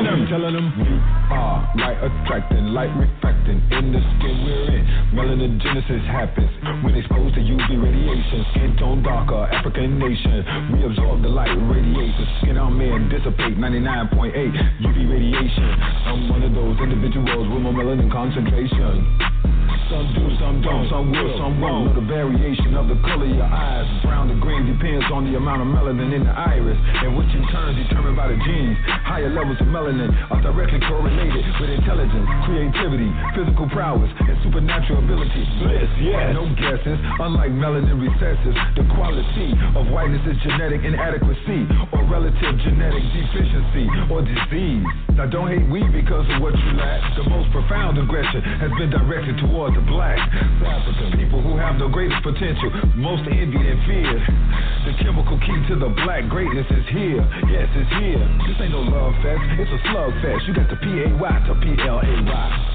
melanin. We are light attracting, light refracting in the skin we're in. Melanogenesis happens when exposed to U V radiation. Skin tone darker, African nation. We absorb the light, radiate the skin our man, dissipate ninety-nine point eight U V radiation. I'm one of those individuals with more melanin concentration. Some do, some don't, some will, some won't. Know the variation of the color of your eyes, brown to green, depends on the amount of melanin in the iris, and which in turn determined by the genes. Higher levels of melanin are directly correlated with intelligence, creativity, physical prowess, and supernatural ability. Bliss, yeah, no guesses. Unlike melanin recessives, the quality of whiteness is genetic inadequacy or relative genetic deficiency or disease. Now don't hate weed because of what you lack. The most profound aggression has been directed towards the black African people who have the greatest potential, most envied and feared. The chemical key to the black greatness is here. Yes, it's here. This ain't no love fest, it's a slug fest. You got the P A Y to P L A Y.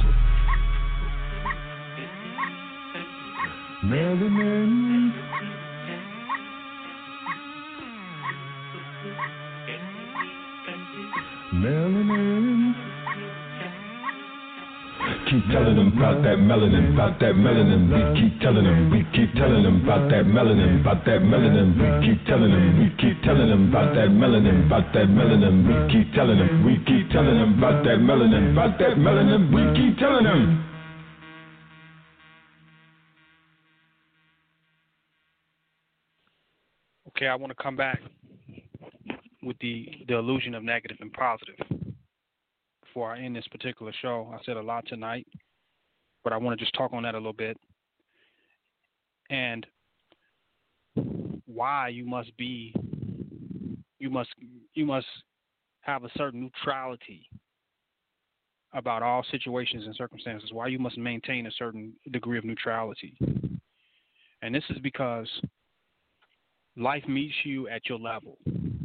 Melanin. Melanin. Keep telling them about that melanin, about that melanin. We keep telling them, we keep telling them about that melanin, about that melanin. We keep telling them, we keep telling them about that melanin, about that melanin. We keep telling them, we keep telling them about that melanin, about that melanin. We keep telling them. Okay, I want to come back with the, the illusion of negative and positive. Before I end this particular show, I said a lot tonight, but I want to just talk on that a little bit. And why you must be, you must, you must have a certain neutrality about all situations and circumstances, why you must maintain a certain degree of neutrality. And this is because life meets you at your level,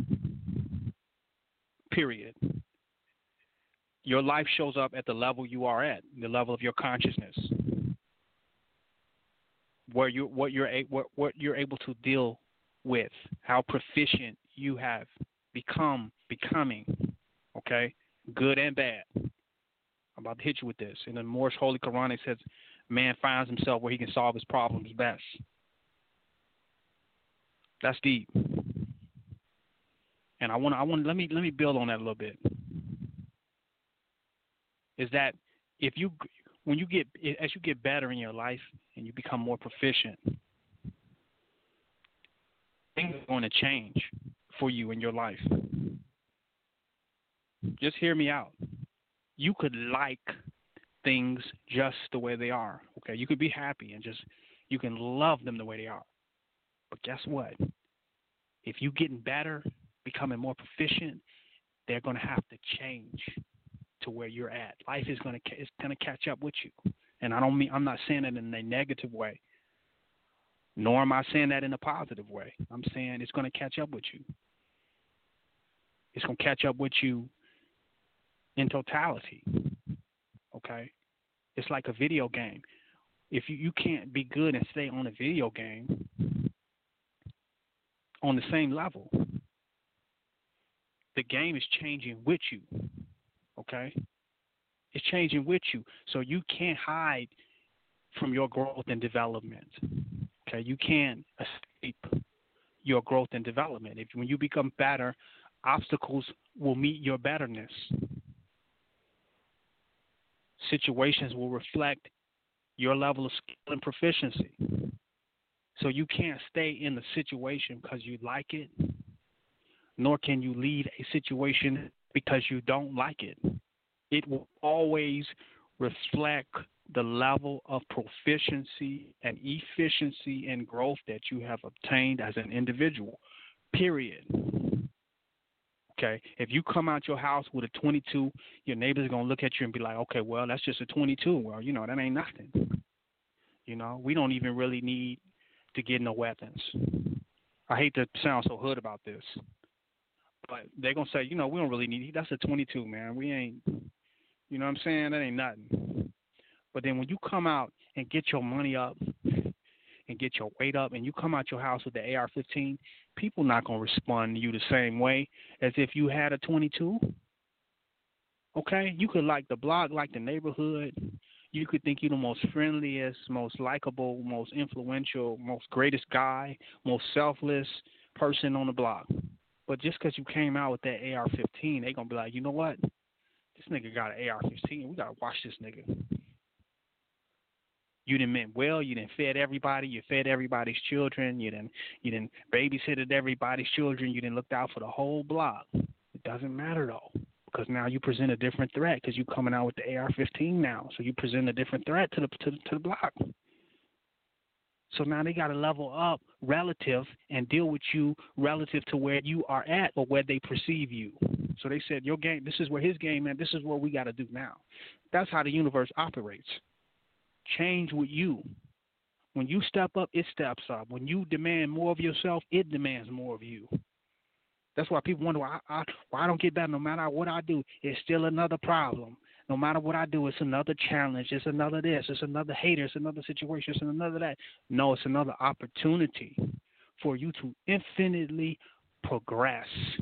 period. Your life shows up at the level you are at, the level of your consciousness, where you what you're a, what, what you're able to deal with, how proficient you have become, becoming, okay, good and bad. I'm about to hit you with this. In the Moorish Holy Quran, it says, "Man finds himself where he can solve his problems best." That's deep, and I want I want let me let me build on that a little bit. Is that if you, when you get, as you get better in your life and you become more proficient, things are going to change for you in your life. Just hear me out. You could like things just the way they are, okay? You could be happy and just, you can love them the way they are. But guess what? If you're getting better, becoming more proficient, they're going to have to change to where you're at. Life is going to it's going to catch up with you, and I don't mean I'm not saying it in a negative way, nor am I saying that in a positive way. I'm saying it's going to catch up with you. It's going to catch up with you in totality. Okay, it's like a video game. If you, you can't be good and stay on a video game on the same level, the game is changing with you. Okay? It's changing with you. So you can't hide from your growth and development. Okay? You can't escape your growth and development. If when you become better, obstacles will meet your betterness. Situations will reflect your level of skill and proficiency. So you can't stay in the situation because you like it, nor can you leave a situation because you don't like it. It will always reflect the level of proficiency and efficiency and growth that you have obtained as an individual, period. Okay? If you come out your house with a twenty-two, your neighbor's going to look at you and be like, okay, well, that's just a twenty-two. Well, you know, that ain't nothing. You know, we don't even really need to get no weapons. I hate to sound so hood about this. But they're going to say, you know, we don't really need, that's a twenty-two, man. We ain't, you know what I'm saying? That ain't nothing. But then when you come out and get your money up and get your weight up and you come out your house with the A R fifteen, people not going to respond to you the same way as if you had a twenty-two. Okay? You could like the block, like the neighborhood. You could think you're the most friendliest, most likable, most influential, most greatest guy, most selfless person on the block. But just because you came out with that A R fifteen, they going to be like, you know what? This nigga got an A R fifteen. We got to watch this nigga. You done meant well. You done fed everybody. You fed everybody's children. You done, you done babysitted everybody's children. You done looked out for the whole block. It doesn't matter, though, because now you present a different threat because you coming out with the A R fifteen now. So you present a different threat to the to, to the block. So now they got to level up relative and deal with you relative to where you are at or where they perceive you. So they said, your game, this is where his game is, this is what we got to do now. That's how the universe operates. Change with you. When you step up, it steps up. When you demand more of yourself, it demands more of you. That's why people wonder why I, why I don't get better. No matter what I do, it's still another problem. No matter what I do, it's another challenge. It's another this. It's another hater. It's another situation. It's another that. No, it's another opportunity for you to infinitely progress.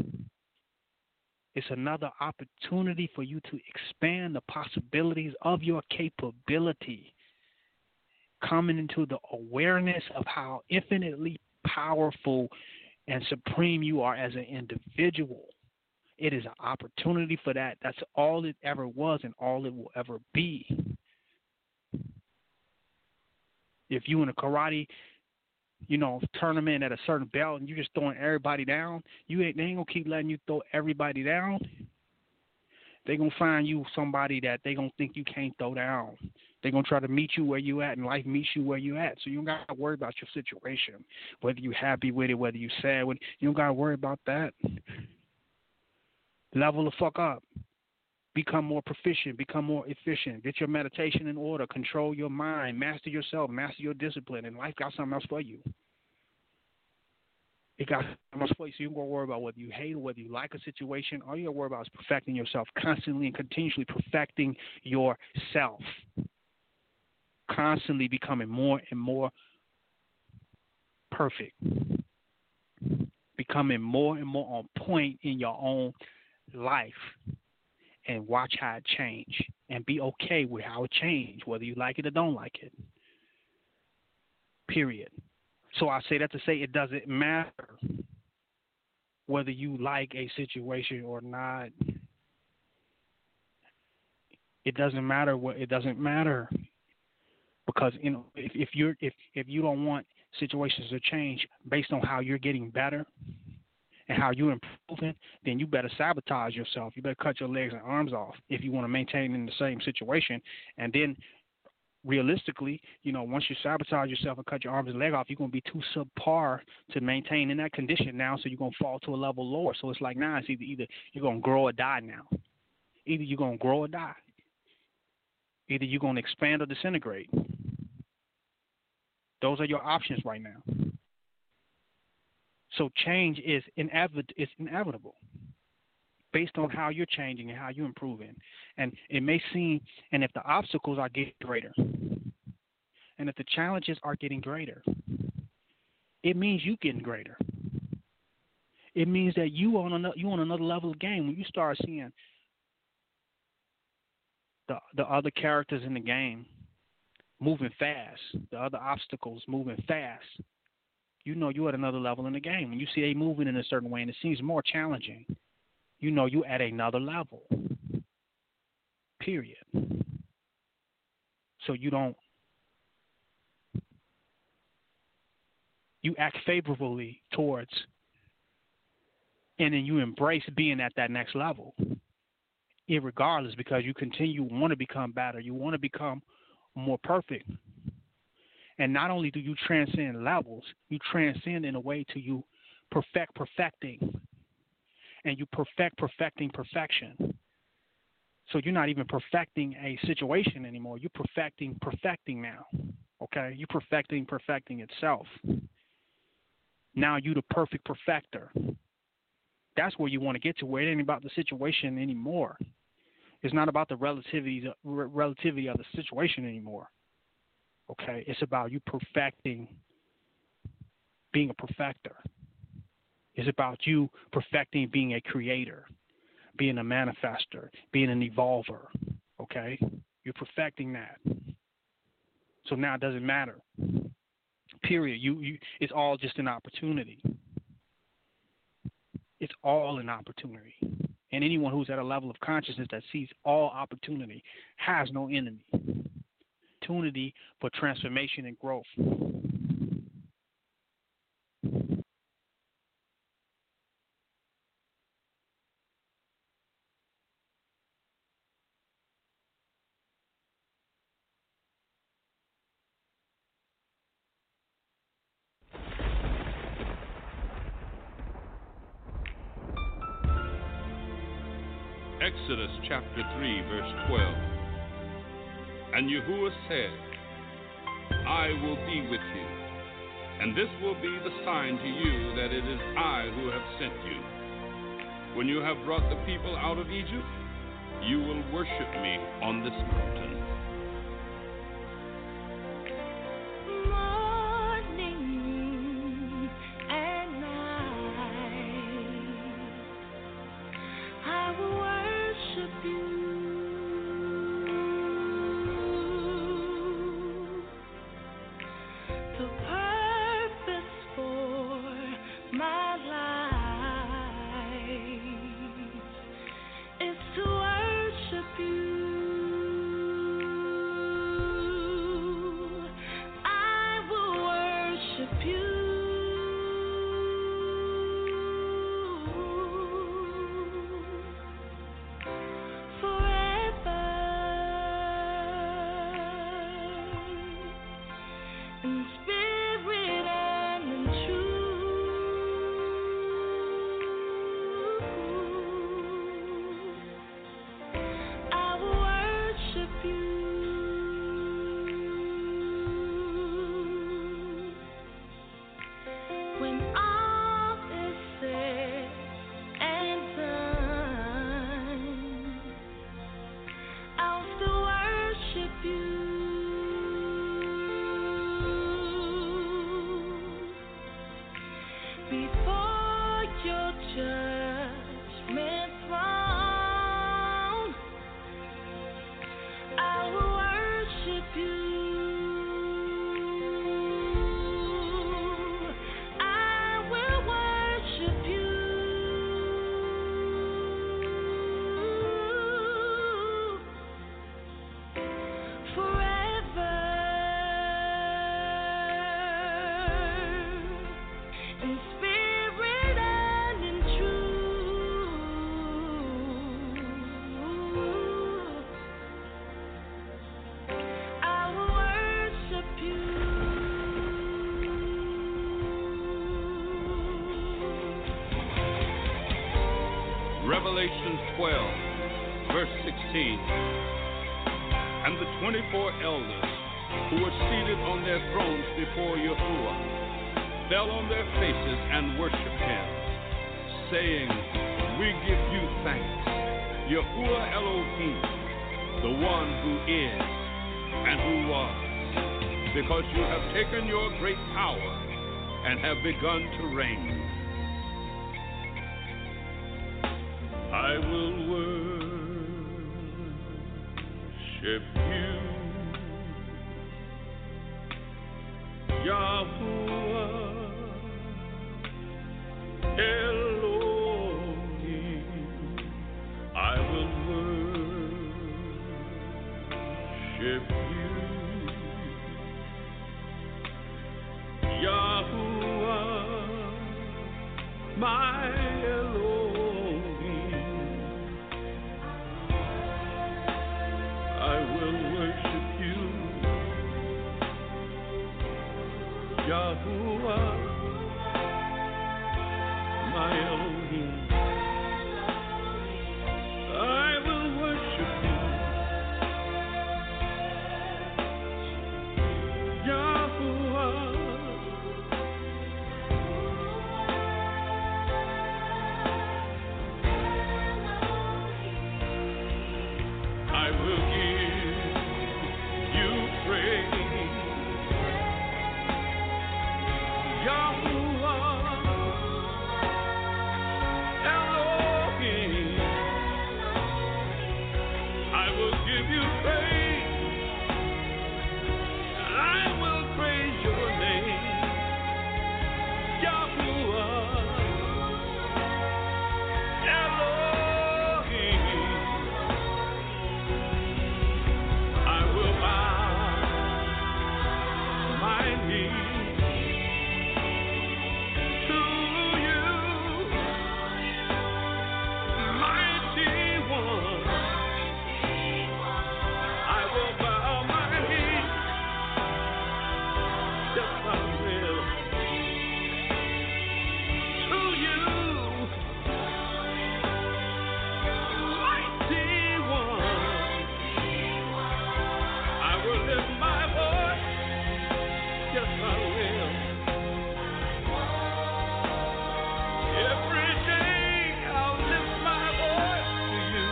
It's another opportunity for you to expand the possibilities of your capability, coming into the awareness of how infinitely powerful and supreme you are as an individual. It is an opportunity for that. That's all it ever was and all it will ever be. If you in a karate, you know, tournament at a certain belt and you just throwing everybody down, you ain't they ain't gonna keep letting you throw everybody down. They gonna find you somebody that they gonna think you can't throw down. They gonna try to meet you where you at, and life meets you where you at. So you don't gotta worry about your situation, whether you happy with it, whether you sad with it. You don't gotta worry about that. Level the fuck up. Become more proficient. Become more efficient. Get your meditation in order. Control your mind. Master yourself. Master your discipline. And life got something else for you. It got something else for you. So you don't gotta worry about whether you hate or whether you like a situation. All you gotta worry about is perfecting yourself, constantly and continuously perfecting yourself. Constantly becoming more and more perfect. Becoming more and more on point in your own life, and watch how it change, and be okay with how it change, whether you like it or don't like it. Period. So I say that to say it doesn't matter whether you like a situation or not. It doesn't matter what it doesn't matter because you know if, if you're if if you don't want situations to change based on how you're getting better and how you're improving, then you better sabotage yourself. You better cut your legs and arms off if you want to maintain in the same situation. And then realistically, you know, once you sabotage yourself and cut your arms and leg off, you're going to be too subpar to maintain in that condition now, so you're going to fall to a level lower. So it's like now it's either, either you're going to grow or die now. Either you're going to grow or die. Either you're going to expand or disintegrate. Those are your options right now. So change is inevit- it's inevitable based on how you're changing and how you're improving. And it may seem, and if the obstacles are getting greater, and if the challenges are getting greater, it means you getting greater. It means that you on another, you on another level of game. When you start seeing the the other characters in the game moving fast, the other obstacles moving fast, you know you're at another level in the game. When you see they moving in a certain way and it seems more challenging, you know you're at another level. Period. So you don't, you act favorably towards, and then you embrace being at that next level, irregardless, because you continue want to become better. You want to become more perfect. And not only do you transcend levels, you transcend in a way to you perfect perfecting. And you perfect perfecting perfection. So you're not even perfecting a situation anymore. You're perfecting perfecting now. Okay? You're perfecting perfecting itself. Now you're the perfect perfecter. That's where you want to get to, where it ain't about the situation anymore. It's not about the relativity, relativity of the situation anymore. Okay? It's about you perfecting, being a perfecter. It's about you perfecting being a creator, being a manifester, being an evolver, okay? You're perfecting that. So now it doesn't matter. Period. You, you, it's all just an opportunity. It's all an opportunity. And anyone who's at a level of consciousness that sees all opportunity has no enemy. Opportunity for transformation and growth. Exodus chapter three, verse twelve. And Yahuwah said, I will be with you, and this will be the sign to you that it is I who have sent you. When you have brought the people out of Egypt, you will worship me on this mountain. Revelation twelve, verse sixteen. And the twenty-four elders who were seated on their thrones before Yahuwah fell on their faces and worshipped him, saying, We give you thanks, Yahuwah Elohim, the one who is and who was, because you have taken your great power and have begun to reign. I will worship you, Yahuwah Elohim. I will worship you, Yahuwah, my Elohim. I will worship you, Yahuwah, my Elohim. I will worship you, Yahuwah. I will give you praise, Yahuwah Elohim. give you praise. I will praise your name. Yahuwah, Elohim. I will bow my knee to you, mighty one. I will bow my knee. Yes, I will. To you, mighty one. I will lift my voice. Yes, I will. Every day I'll lift my voice to you.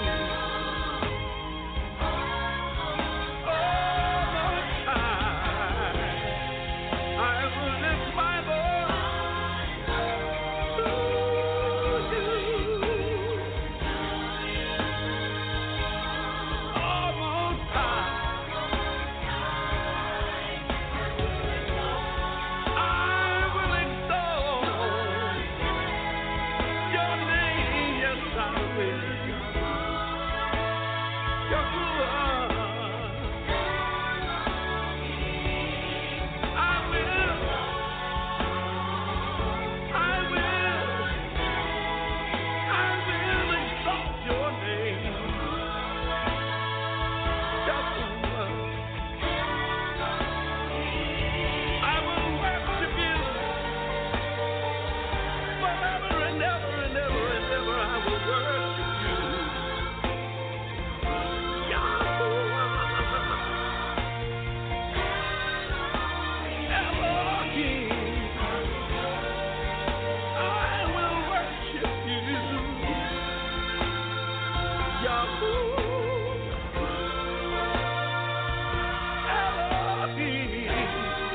All the time I will lift my voice to you. All the time I will extol your name. Yes, I will. Yahuwah, I will. I will. I will exalt your name. Yahuwah, I will worship you forever and ever and ever and ever. I will worship you. Yahuwah, Elohim, I will worship you. Yahuwah, Elohim,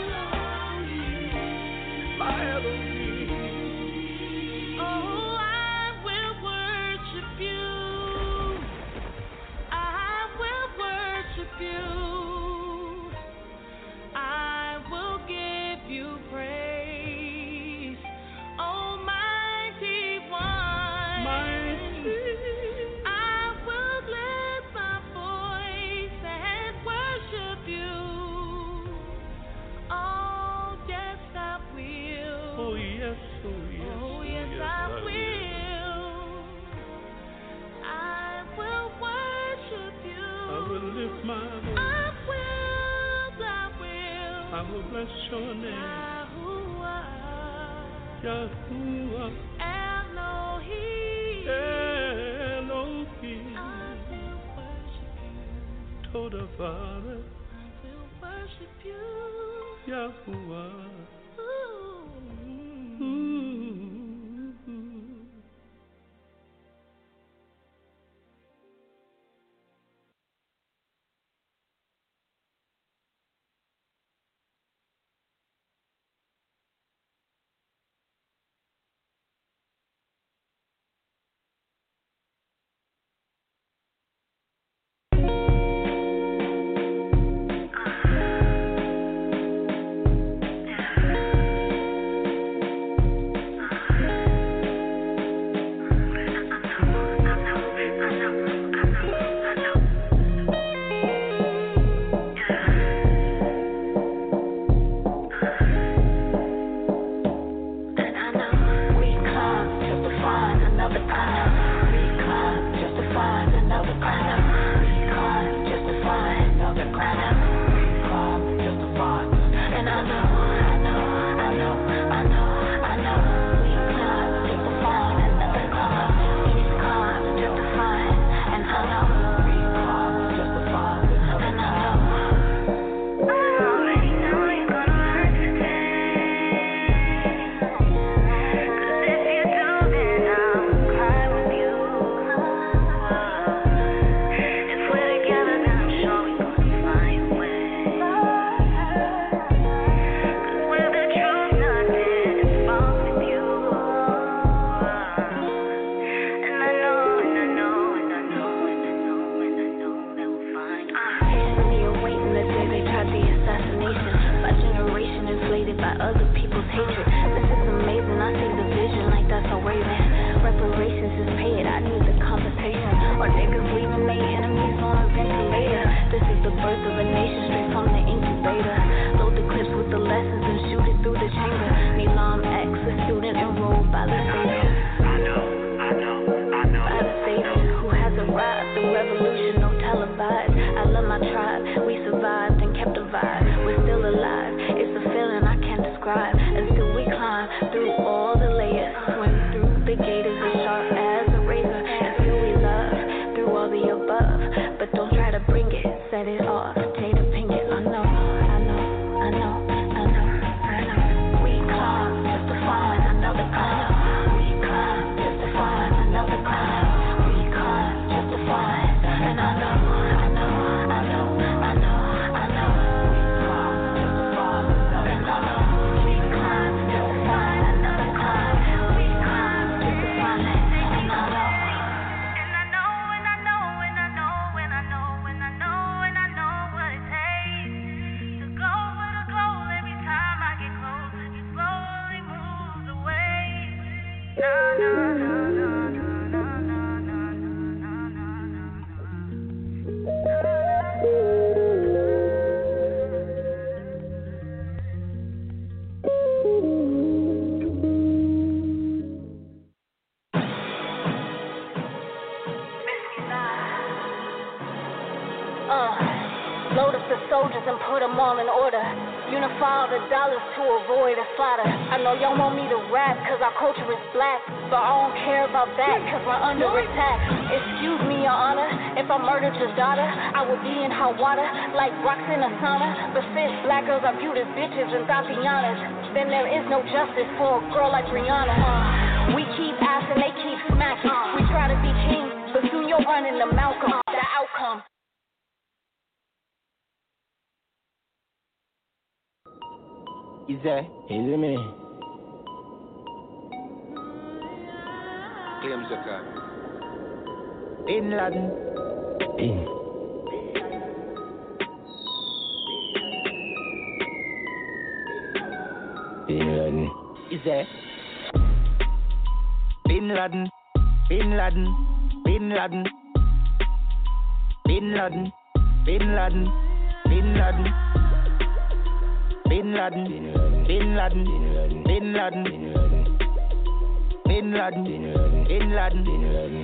my Elohim. Oh, I will worship you. I will worship you. I will give you praise, Almighty One. Mighty. I will lift my voice and worship you. Oh, yes, I will. Oh yes, oh yes, Oh, yes, I will. I will worship you. I will lift my voice. I will, I will. I will bless your name. Yahuwah, Yahuwah, Elohim. Elohim, I will worship you. Toda Father, I will worship you. Yahuwah. Ooh. Ooh. my tribe. We survived and kept the vibe. We're still alive. It's a feeling I can't describe. Until we climb through all the layers, swim through the gators as sharp as a razor. Until we love through all the above. But don't try to bring it, set it off. Take the ping it. I know, I know, I know, I know, I know. We climb just to find another climb. We climb just to find another climb. We climb just to find. And I know, I know, I know, I know, I know. We climb just to find. And I know. We climb just to find another climb. We climb just to find. And I know. And I know, and I know, and I know, and I know, and I know, and I know what it takes to go for the goal. Every time I get close, it just slowly moves away. No, no, no, no, no, no, no, no, no, no, Uh, load up the soldiers and put them all in order. Unify all the dollars to avoid a slaughter. I know y'all want me to rap cause our culture is black, but I don't care about that cause we're under attack. Excuse me, your honor, if I murdered your daughter, I would be in hot water like rocks in a sauna. But since black girls are viewed as bitches and Tatianas, then there is no justice for a girl like Rihanna. Uh, we keep asking, they keep smacking. We try to be kings, but soon you're running to Malcolm. The outcome. Is there? Is it me? Claim Zakat. Bin Laden. Bin. Bin Laden. Is there? Bin Laden. Bin Laden. Bin Laden. Bin Laden. Bin Laden. Bin Laden. Bin Laden, Bin Laden, Bin Laden, Bin Laden, Bin Laden,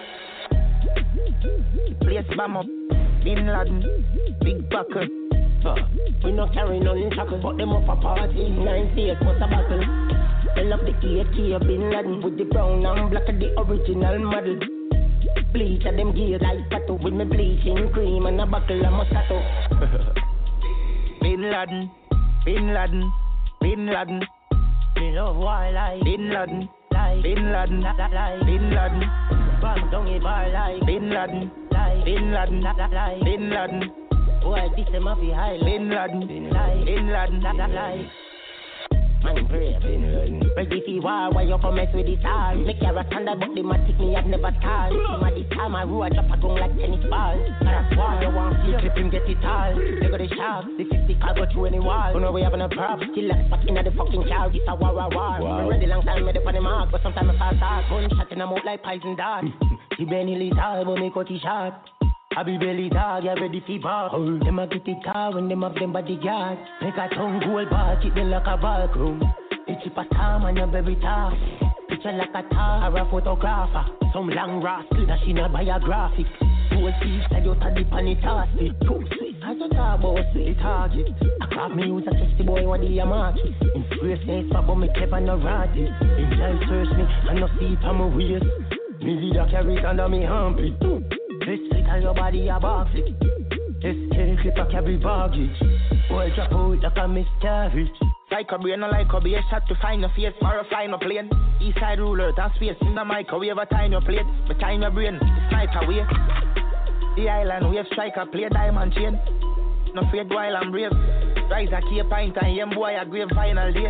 place bomb up, Bin Laden, big buckle. Uh, we not carry none shackles, but them up a party. Nine feet was a battle. Fill up the A K Bin Laden with the brown and black of the original model. Bleach at them gears like tattoo with me bleaching cream and a buckle of Moscato. Bin Laden. Bin Laden, Bin Laden, me love wildlife. Bin Laden, like Bin Laden, like Bin Laden, bang down a bar like Bin Laden, like Bin Laden, like Bin Laden. Boy, this a mafia high. Bin Laden, like Bin Laden, like. Man brave, Bin Laden. Ready for war, why you come mess with this all? Make your standard, but the matic me have never stalled. My this time I roll, I drop a gun like tennis ball. That's why you want to clip him, get it all. They got the sharp, the fifty car go through any wall. You know we having a prop, kill like spot in the fucking car. This a war, war, war. I'm ready long time, made up on the mark, but sometimes I fast start. Gunshot in the mouth like poison dart. He Benny lethal, but me cut his shot. I be belly dog, you ready for bar. Them a get it car when them have them bodyguard. Make a tongue gold bar, keep them like a ballroom. It's cheap as time and your baby talk. Picture like a tar or a photographer. Some long rascal that she not biographic. Whole piece said you had the panitastic. Too sweet, I just talk about sweet target. I grab me use a testy boy what the market. In face face but me clever no rotted. In child search me and no see from my waist. Me leader carry it under me armpit. This slick on your body a box it. This kill clip a carry baggage. Boy drop out like a miscarriage. Like a brain, no like a be a shot to find a face or a fly no plane. East side ruler, that space in the microwave a time your plate. But time your brain, sniper away. The island wave striker play diamond chain. No afraid while I'm brave. Rise a key pint and young boy a grave final day.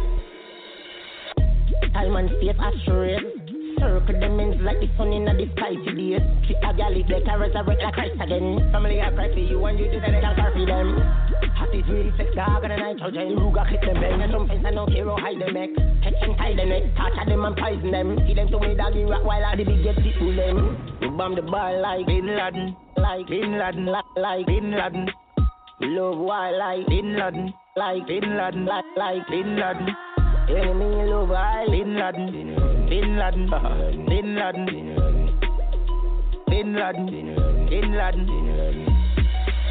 Time and space asteroid. Circle them ends like the sun in the sky today. Shit a galley, they can resurrect like Christ again. Family I cry for you and you do that I cry for them. Hot is real sex dog and a nitrogen. Ruga clip them bang. And some fence and no hero hide them neck. Catch and tie the neck, torture them and poison them. See them to me doggy rock while I the big get it to them. We bomb the bar like Bin Laden, like Bin Laden, like, like Bin Laden. We love wildlife, Bin Laden, like Bin Laden, like, like Bin Laden. Enemy love I Bin Laden, Bin Laden, Bin Laden, Bin Laden, Bin Laden,